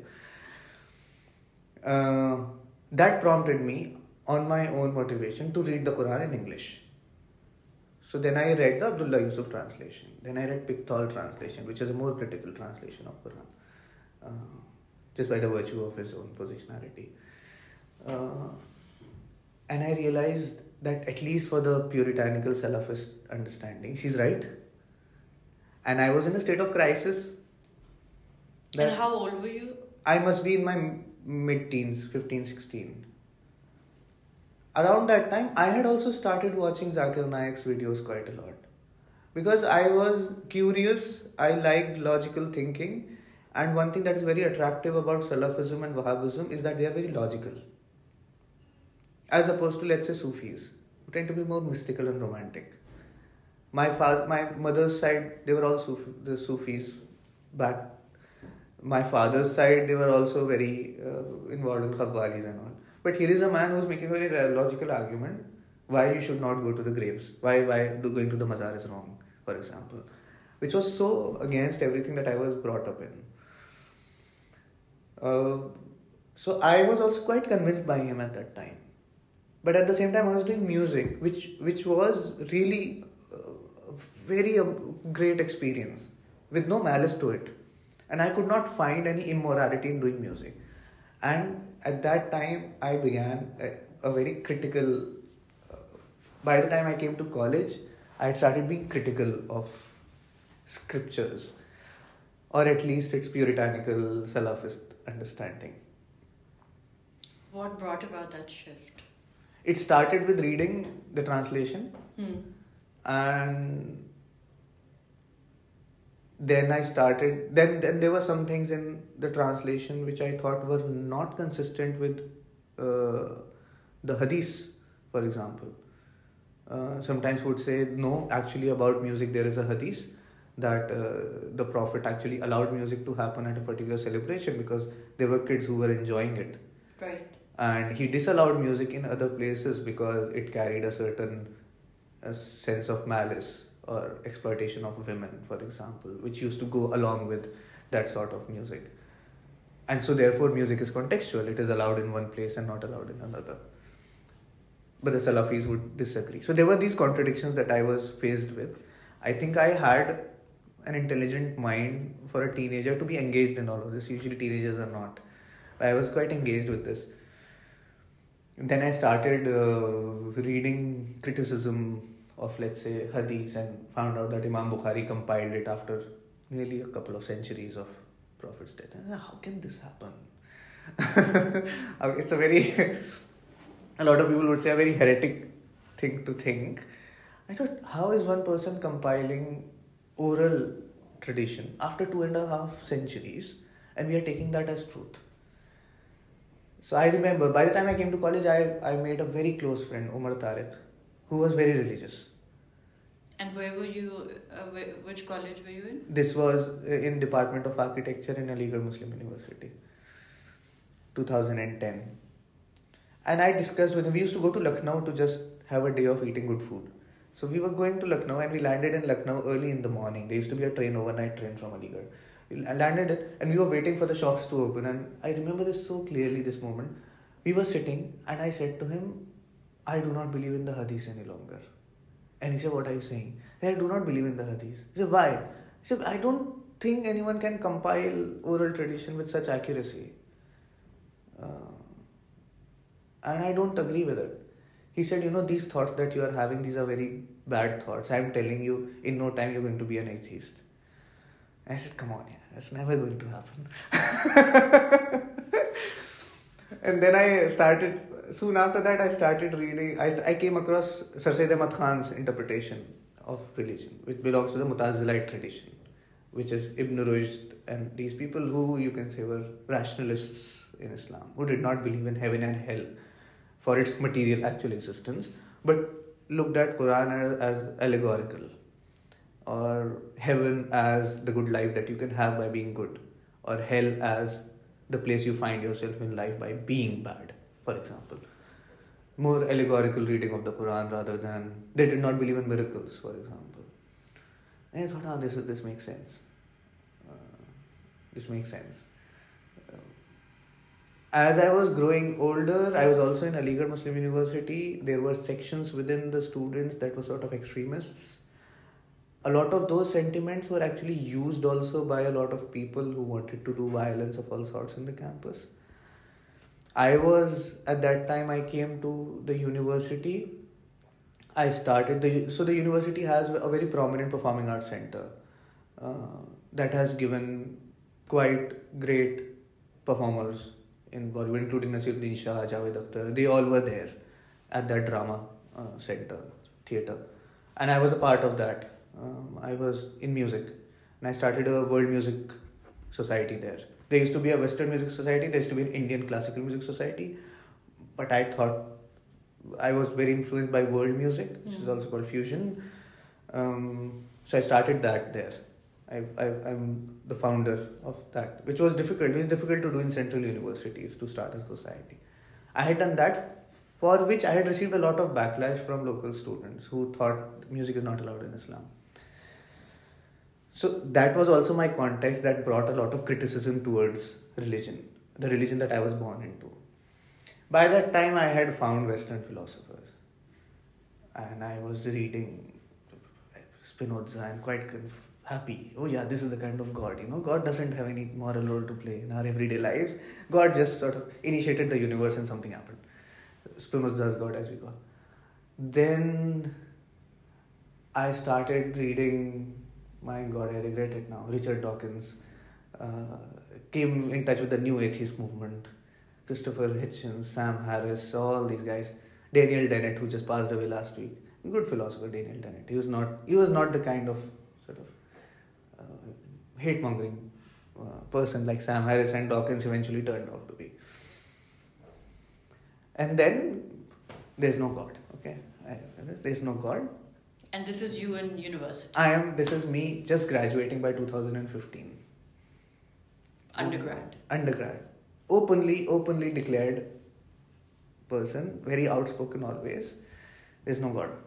That prompted me, on my own motivation, to read the Quran in English. So then I read the Abdullah Yusuf translation. Then I read Pickthall translation, which is a more critical translation of Quran, just by the virtue of his own positionality. And I realized that at least for the puritanical Salafist understanding, she's right. And I was in a state of crisis. And how old were you? I must be in my mid-teens, 15, 16. Around that time, I had also started watching Zakir Naik's videos quite a lot. Because I was curious, I liked logical thinking. And one thing that is very attractive about Salafism and Wahhabism is that they are very logical. As opposed to, let's say, Sufis, who tend to be more mystical and romantic. my mother's side, they were all the Sufis back. My father's side, they were also very involved in Qawwalis and all. But here is a man who's making a very logical argument why you should not go to the graves, why going to the mazar is wrong, for example, which was so against everything that I was brought up in. So I was also quite convinced by him at that time. But at the same time, I was doing music, which was really very great experience with no malice to it. And I could not find any immorality in doing music. And at that time, I began a very critical. By the time I came to college, I had started being critical of scriptures, or at least its puritanical Salafist understanding. What brought about that shift? It started with reading the translation, and then I started. Then there were some things in the translation which I thought were not consistent with the hadith, for example. Sometimes would say no, actually about music there is a hadith that the Prophet actually allowed music to happen at a particular celebration because there were kids who were enjoying it. Right. And he disallowed music in other places because it carried a certain sense of malice or exploitation of women, for example, which used to go along with that sort of music. And so therefore music is contextual. It is allowed in one place and not allowed in another. But the Salafis would disagree. So there were these contradictions that I was faced with. I think I had an intelligent mind for a teenager to be engaged in all of this. Usually teenagers are not. I was quite engaged with this. Then I started reading criticism of, let's say, hadith, and found out that Imam Bukhari compiled it after nearly a couple of centuries of Prophet's death. And how can this happen? It's a very, a lot of people would say a very heretic thing to think. I thought, how is one person compiling oral tradition after 2.5 centuries and we are taking that as truth? So I remember, by the time I came to college, I made a very close friend, Umar Tariq, who was very religious. And where were you, which college were you in? This was in Department of Architecture in Aligarh Muslim University, 2010. And I discussed with him, we used to go to Lucknow to just have a day of eating good food. So we were going to Lucknow and we landed in Lucknow early in the morning. There used to be a train, overnight train from Aligarh. We landed it and we were waiting for the shops to open, and I remember this so clearly, this moment. We were sitting and I said to him, I do not believe in the hadith any longer. And he said, what are you saying? I do not believe in the hadith. He said, why? He said, I don't think anyone can compile oral tradition with such accuracy. And I don't agree with it. He said, these thoughts that you are having, these are very bad thoughts. I am telling you, in no time you're going to be an atheist. I said, come on, that's never going to happen. And then I started, soon after that, I started reading, I came across Sir Sayyid Ahmad Khan's interpretation of religion, which belongs to the Mutazilite tradition, which is Ibn Rushd and these people who you can say were rationalists in Islam, who did not believe in heaven and hell for its material actual existence, but looked at Quran as allegorical, or heaven as the good life that you can have by being good, or hell as the place you find yourself in life by being bad, for example. More allegorical reading of the Quran rather than, they did not believe in miracles, for example. And I thought, this makes sense. This makes sense. As I was growing older, I was also in Aligarh Muslim University. There were sections within the students that were sort of extremists. A lot of those sentiments were actually used also by a lot of people who wanted to do violence of all sorts in the campus. At that time, I came to the university. So the university has a very prominent performing arts center that has given quite great performers in Bollywood, including Nasiruddin Shah, Javed Akhtar. They all were there at that drama center, theatre. And I was a part of that. I was in music. And I started a world music society there. There used to be a Western music society. There used to be an Indian classical music society. But I thought I was very influenced by world music, which is also called fusion. So I started that there. I'm the founder of that, which was difficult. It was difficult to do in central universities to start a society. I had done that, for which I had received a lot of backlash from local students who thought music is not allowed in Islam. So that was also my context that brought a lot of criticism towards religion, the religion that I was born into. By that time, I had found Western philosophers, and I was reading Spinoza and quite happy. Oh yeah, this is the kind of God. God doesn't have any moral role to play in our everyday lives. God just sort of initiated the universe and something happened. Spinoza's God, as we call. Then I started reading, my God, I regret it now, Richard Dawkins. Came in touch with the new atheist movement. Christopher Hitchens, Sam Harris, all these guys. Daniel Dennett, who just passed away last week. Good philosopher, Daniel Dennett. He was not the kind of sort of hate-mongering person like Sam Harris and Dawkins eventually turned out to be. And then there's no God. Okay, there's no God. And this is you in university. This is me just graduating by 2015. Undergrad. Openly declared person, very outspoken always. There's no God.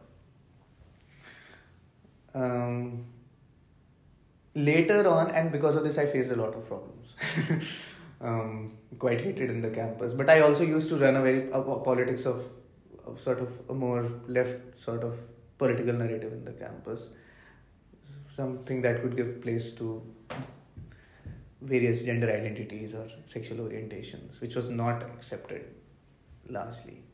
Later on, and because of this, I faced a lot of problems. Quite hated in the campus. But I also used to run a politics of sort of a more left sort of political narrative in the campus. Something that could give place to various gender identities or sexual orientations, which was not accepted largely.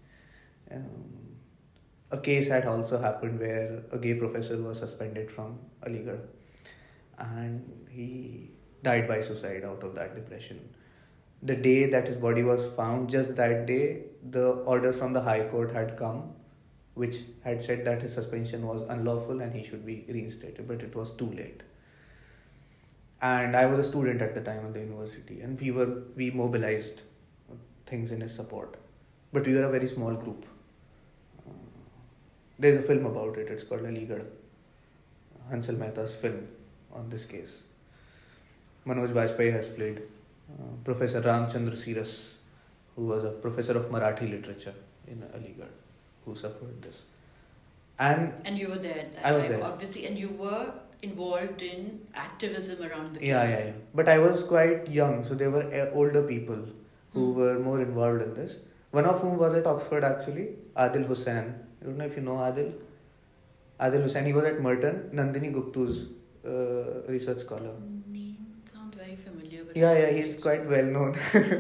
A case had also happened where a gay professor was suspended from Aligarh, and he died by suicide out of that depression. The day that his body was found, just that day, the orders from the High Court had come, which had said that his suspension was unlawful and he should be reinstated, but it was too late. And I was a student at the time at the university, and we mobilized things in his support. But we were a very small group. There's a film about it. It's called Aligarh. Hansal Mehta's film on this case. Manoj Bajpayee has played Professor Ramchandra Siras, who was a professor of Marathi literature in Aligarh, who suffered this. And you were there at that I was time, there. obviously, and you were involved in activism around the case. Yeah. But I was quite young, so there were older people who were more involved in this. One of whom was at Oxford actually, Adil Hussain. I don't know if you know Adil. Adil Hussain, he was at Merton, Nandini Guptu's research scholar. Name sounds very familiar. But Yeah, he's quite well known.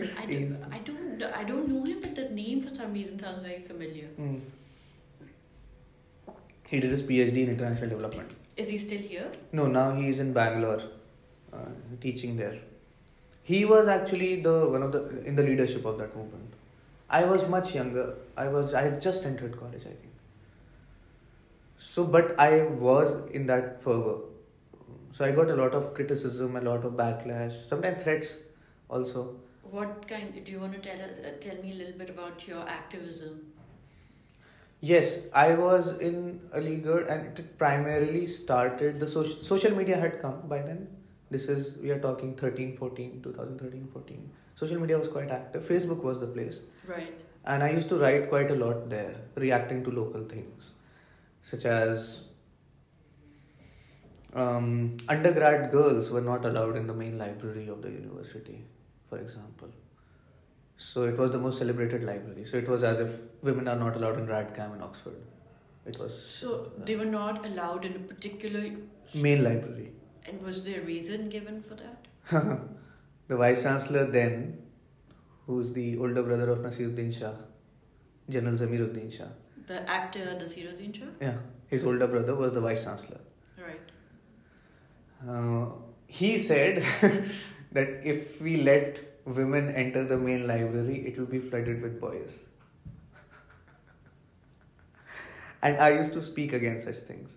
I don't know him, but the name for some reason sounds very familiar. He did his PhD in international development. Is he still here? No, now he is in Bangalore, teaching there. He was actually in the leadership of that movement. I was much younger. I had just entered college, I think. So, but I was in that fervor. So I got a lot of criticism, a lot of backlash, sometimes threats also. What kind? Do you want to tell me a little bit about your activism? Yes, I was in Aligarh, and it primarily started, the social media had come by then. We are talking 2013, 14. Social media was quite active. Facebook was the place. Right. And I used to write quite a lot there, reacting to local things, such as undergrad girls were not allowed in the main library of the university, for example. So it was the most celebrated library. So it was as if women are not allowed in Radcam in Oxford. It was. So they were not allowed in a particular main library. And was there a reason given for that? The Vice Chancellor then, who's the older brother of Nasiruddin Shah, General Zamiruddin Shah. The actor Nasiruddin Shah? Yeah, his older brother was the Vice Chancellor. Right. He said that if we let women enter the main library, it will be flooded with boys. And I used to speak against such things.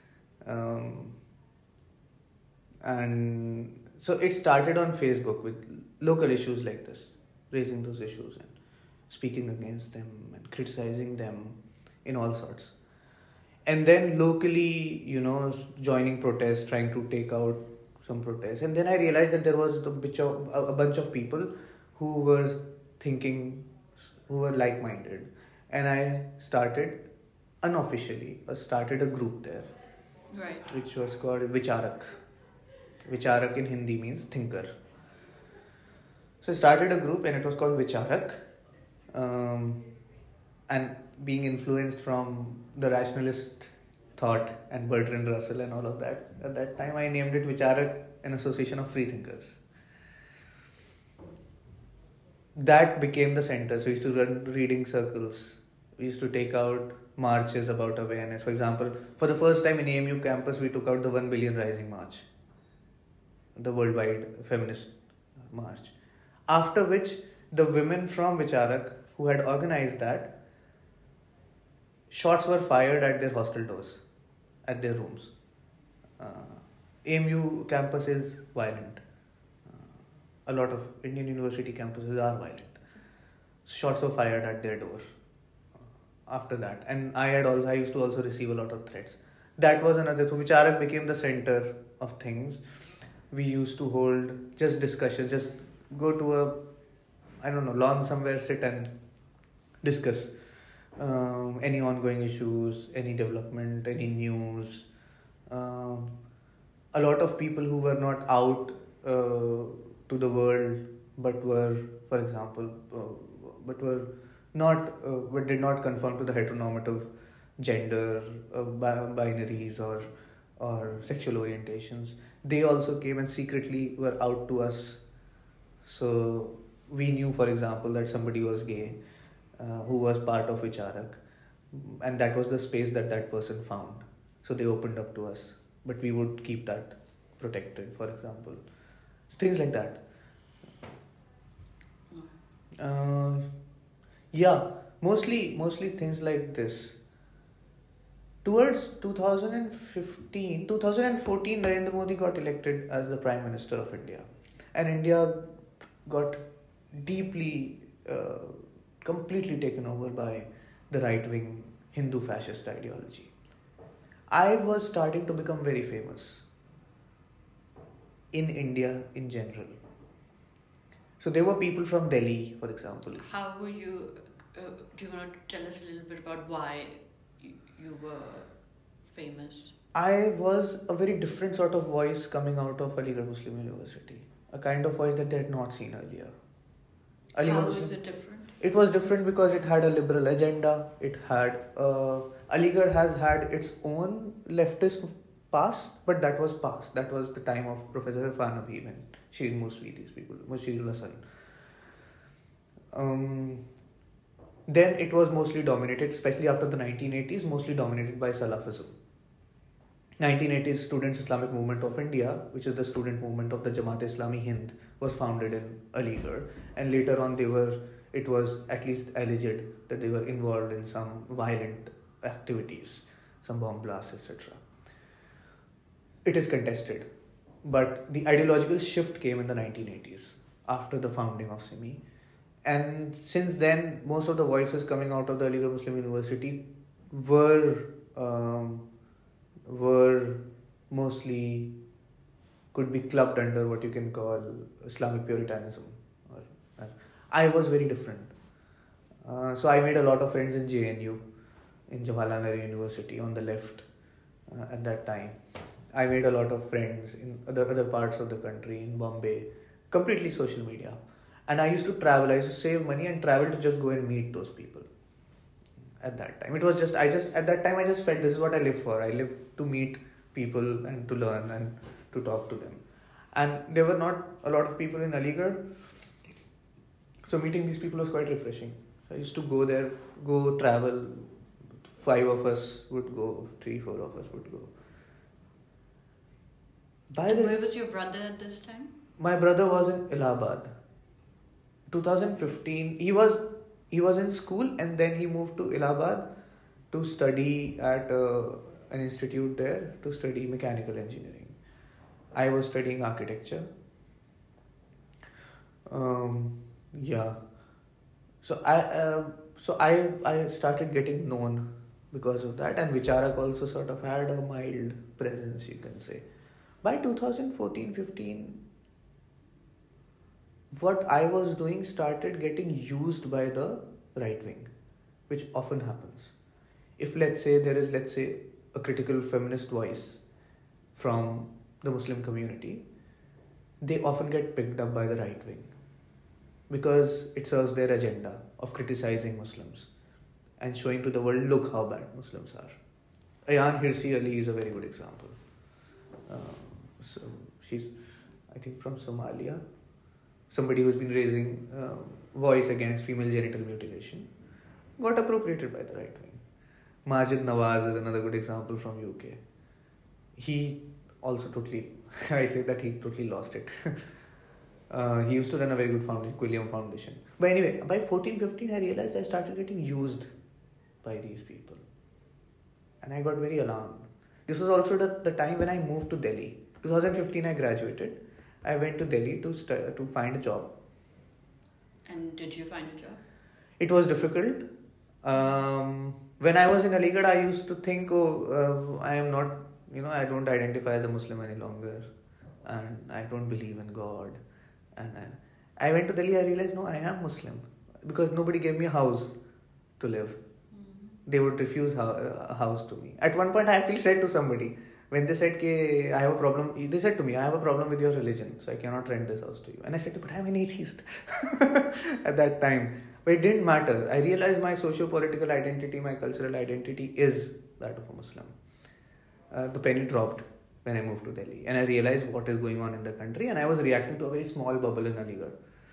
And so it started on Facebook with local issues like this, raising those issues and speaking against them and criticizing them in all sorts. And then locally, joining protests, trying to take out some protests. And then I realized that there was a bunch of people who were thinking, who were like-minded. And I started started a group there, Right. which was called Vicharak. Vicharak in Hindi means thinker. So I started a group and it was called Vicharak. And being influenced from the rationalist thought and Bertrand Russell and all of that, at that time I named it Vicharak, an association of free thinkers. That became the center. So we used to run reading circles. We used to take out marches about awareness. For example, for the first time in AMU campus, we took out the 1 Billion Rising March, the worldwide feminist march. After which, the women from Vicharak who had organized that, shots were fired at their hostel doors, at their rooms. AMU campus is violent. A lot of Indian university campuses are violent. Shots were fired at their door after that. And I used to also receive a lot of threats. That was another thing. Vicharak became the center of things. We used to hold just discussions, just go to a, lawn somewhere, sit and discuss any ongoing issues, any development, any news. A lot of people who were not out to the world, but were, for example, but did not conform to the heteronormative gender binaries or sexual orientations. They also came and secretly were out to us. So we knew, for example, that somebody was gay who was part of Vicharak, and that was the space that person found. So they opened up to us, but we would keep that protected, for example. Things like that. Mostly things like this. Towards 2014, Narendra Modi got elected as the Prime Minister of India. And India got deeply, completely taken over by the right-wing Hindu fascist ideology. I was starting to become very famous in India in general. So there were people from Delhi, for example. How were you? Do you want to tell us a little bit about why you were famous? I was a very different sort of voice coming out of Aligarh Muslim University. A kind of voice that they had not seen earlier. How is it different? It was different because it had a liberal agenda. It had Aligarh has had its own leftist past, but that was past. That was the time of Professor Irfan Habib and Shirin Muswi, these people, Mushirul Hasan. Then it was mostly dominated, especially after the 1980s, mostly dominated by Salafism. 1980s Students Islamic Movement of India, which is the student movement of the Jamaat-e-Islami Hind, was founded in Aligarh, and later on it was at least alleged that they were involved in some violent activities, some bomb blasts, etc. It is contested, but the ideological shift came in the 1980s after the founding of SIMI, and since then most of the voices coming out of the Aligarh Muslim University were mostly could be clubbed under what you can call Islamic Puritanism. I was very different. So I made a lot of friends in JNU, in Jawaharlal Nehru University, on the left at that time. I made a lot of friends in other parts of the country, in Bombay, completely social media. And I used to travel. I used to save money and travel to just go and meet those people. At that time, at that time I just felt this is what I live for. I live to meet people and to learn and to talk to them. And there were not a lot of people in Aligarh, so meeting these people was quite refreshing. So I used to go there, travel. 5 of us would go, 3-4 of us would go. Where was your brother at this time? My brother was in Allahabad. 2015, he was in school and then he moved to Allahabad to study at an institute there to study mechanical engineering. I was studying architecture. So I started getting known because of that, and Vicharak also sort of had a mild presence, you can say. By 2014-15, what I was doing started getting used by the right wing, which often happens. If let's say there is, let's say, a critical feminist voice from the Muslim community, they often get picked up by the right wing because it serves their agenda of criticizing Muslims and showing to the world, look how bad Muslims are. Ayan Hirsi Ali is a very good example. So she's, I think, from Somalia. Somebody who's been raising voice against female genital mutilation got appropriated by the right wing. Majid Nawaz is another good example from UK. He also totally, I say that he totally lost it. He used to run a very good foundation, Quilliam Foundation. But anyway, by 14-15, I realized I started getting used by these people. And I got very alarmed. This was also the time when I moved to Delhi. 2015, I graduated. I went to Delhi to find a job. And did you find a job? It was difficult. When I was in Aligarh, I used to think, I am not, I don't identify as a Muslim any longer. And I don't believe in God. And I went to Delhi, I realized, no, I am Muslim. Because nobody gave me a house to live. Mm-hmm. They would refuse a house to me. At one point, I actually said to somebody, when they said, I have a problem, they said to me, I have a problem with your religion, so I cannot rent this house to you. And I said, but I'm an atheist at that time. But it didn't matter. I realized my socio-political identity, my cultural identity is that of a Muslim. The penny dropped when I moved to Delhi. And I realized what is going on in the country. And I was reacting to a very small bubble in Aligarh.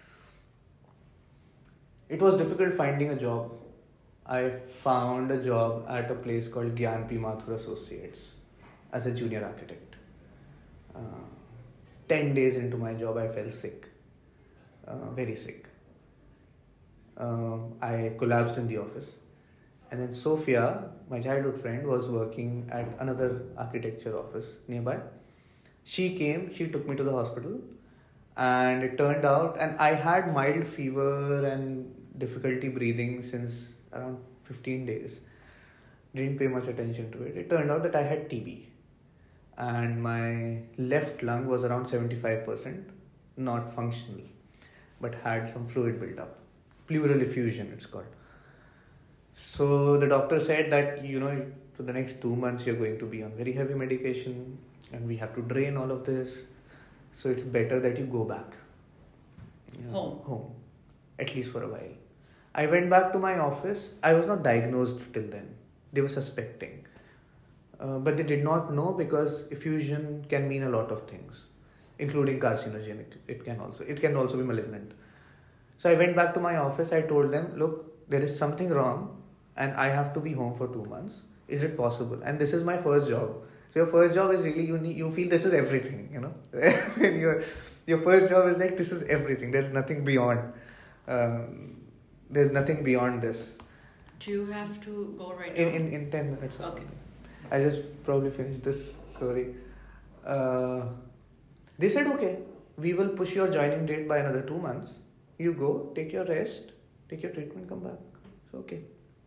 It was difficult finding a job. I found a job at a place called Gyan P. Mathur Associates as a junior architect. 10 days into my job, I fell sick. Very sick. I collapsed in the office. And then Sophia, my childhood friend, was working at another architecture office nearby. She came, she took me to the hospital, and it turned out, and I had mild fever and difficulty breathing since around 15 days. Didn't pay much attention to it. It turned out that I had TB. And my left lung was around 75%, not functional, but had some fluid built up. Pleural effusion, it's called. So the doctor said that, for the next 2 months, you're going to be on very heavy medication and we have to drain all of this. So it's better that you go back. Home. At least for a while. I went back to my office. I was not diagnosed till then. They were suspecting. But they did not know because effusion can mean a lot of things, including carcinogenic. It can also be malignant. So I went back to my office. I told them, look, there is something wrong and I have to be home for 2 months. Is it possible? And this is my first job. So your first job is really, you feel this is everything, your first job is like, this is everything. There's nothing beyond. There's nothing beyond this. Do you have to go right now? In 10 minutes. Okay. I just probably finished this story. They said, okay, we will push your joining date by another 2 months. You go, take your rest, take your treatment, come back. So, okay.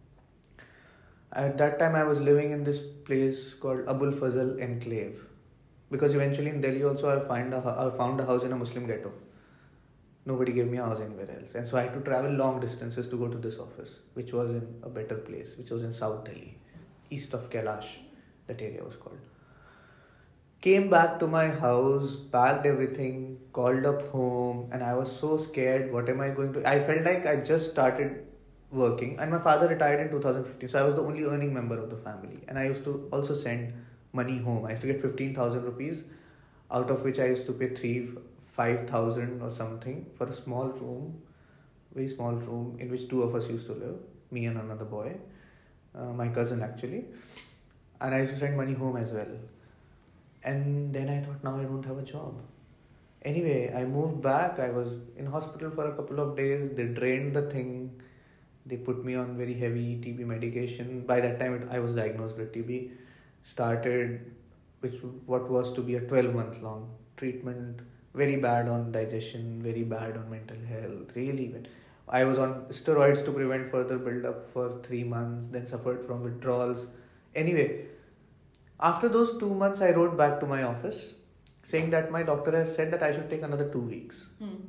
At that time, I was living in this place called Abul Fazal Enclave. Because eventually in Delhi also, I found a house in a Muslim ghetto. Nobody gave me a house anywhere else. And so I had to travel long distances to go to this office, which was in a better place, which was in South Delhi, east of Kailash, that area was called. Came back to my house, packed everything, called up home, and I was so scared. What am I going to... I felt like I just started working, and my father retired in 2015, so I was the only earning member of the family. And I used to also send money home. I used to get 15,000 rupees, out of which I used to pay 5,000 or something for a small room, very small room, in which 2 of us used to live, me and another boy, my cousin actually. And I used to send money home as well. And then I thought, now I don't have a job. Anyway, I moved back. I was in hospital for a couple of days. They drained the thing. They put me on very heavy TB medication. By that time, I was diagnosed with TB. Started what was to be a 12-month long treatment. Very bad on digestion, very bad on mental health, really bad. I was on steroids to prevent further build-up for 3 months, then suffered from withdrawals. Anyway, after those 2 months, I wrote back to my office saying that my doctor has said that I should take another 2 weeks.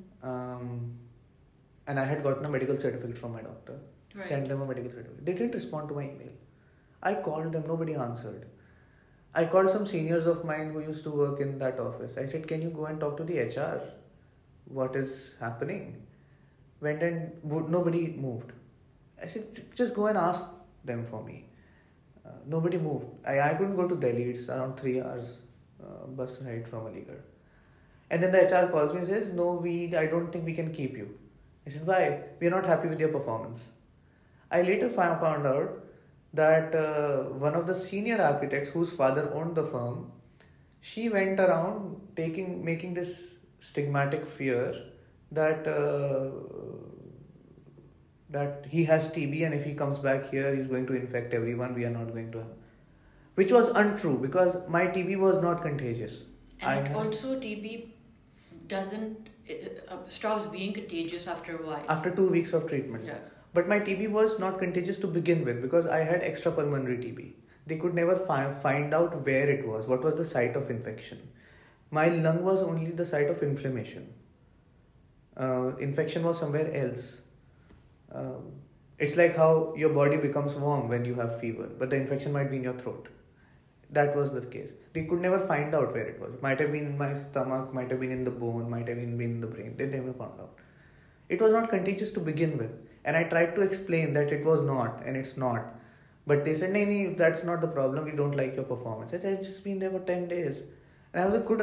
And I had gotten a medical certificate from my doctor. Right. Sent them a medical certificate. They didn't respond to my email. I called them, nobody answered. I called some seniors of mine who used to work in that office. I said, can you go and talk to the HR? What is happening? Went and nobody moved. I said, just go and ask them for me. Nobody moved. I couldn't go to Delhi. It's around 3 hours bus ride from Aligarh. And then the HR calls me and says, no, I don't think we can keep you. I said, why? We are not happy with your performance. I later found out that one of the senior architects whose father owned the firm, she went around making this stigmatic fear that that he has TB and if he comes back here, he's going to infect everyone. We are not going to have. Which was untrue because my TB was not contagious. And also TB doesn't stops being contagious after a while. After 2 weeks of treatment. Yeah. But my TB was not contagious to begin with because I had extrapulmonary TB. They could never find out where it was, what was the site of infection. My lung was only the site of inflammation. Infection was somewhere else. It's like how your body becomes warm when you have fever, but the infection might be in your throat. That was the case. They could never find out where it was. It might have been in my stomach, might have been in the bone, might have been in the brain. They never found out. It was not contagious to begin with. And I tried to explain that it was not, and it's not. But they said, no, that's not the problem. We don't like your performance. I said, I've just been there for 10 days. And I was a good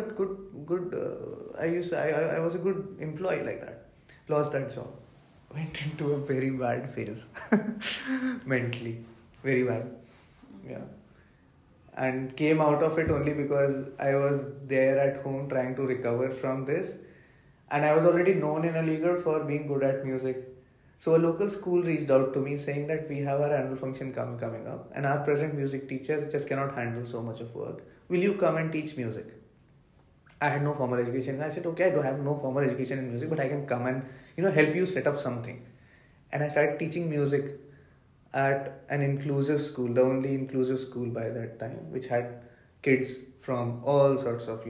I was a good employee like that. Lost that job. Went into a very bad phase. Mentally. Very bad. Yeah. And came out of it only because I was there at home trying to recover from this. And I was already known in Aligarh for being good at music. So a local school reached out to me saying that we have our annual function coming up and our present music teacher just cannot handle so much of work. Will you come and teach music? I had no formal education. I said, okay, I don't have no formal education in music, but I can come and help you set up something. And I started teaching music at an inclusive school, the only inclusive school by that time, which had kids from all sorts of,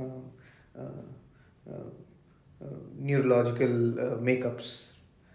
neurological makeups,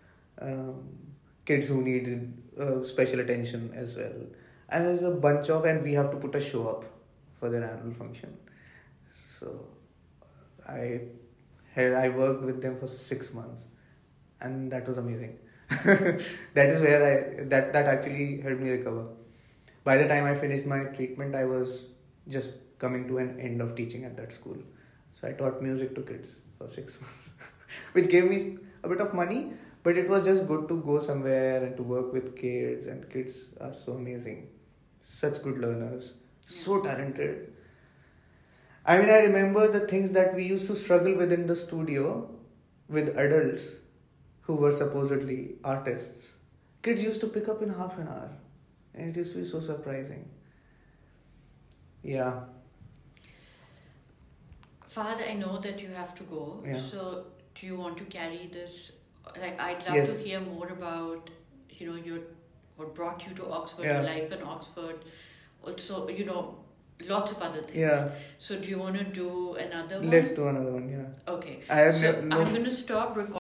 kids who needed special attention as well. And there's a bunch of, and we have to put a show up for their annual function. So I worked with them for 6 months, and that was amazing. That is where that actually helped me recover. By the time I finished my treatment, I was just coming to an end of teaching at that school. So I taught music to kids for 6 months, which gave me a bit of money, but it was just good to go somewhere and to work with kids, and kids are so amazing. Such good learners, so talented. I mean, I remember the things that we used to struggle with in the studio with adults who were supposedly artists. Kids used to pick up in half an hour. And it used to be so surprising. Yeah. Fahad, I know that you have to go. Yeah. So do you want to carry this? Like, I'd love Yes. to hear more about, what brought you to Oxford, Yeah. your life in Oxford. Also, lots of other things. Yeah. So do you want to do another one? Let's do another one, yeah. Okay. I have so no- I'm going to stop recording.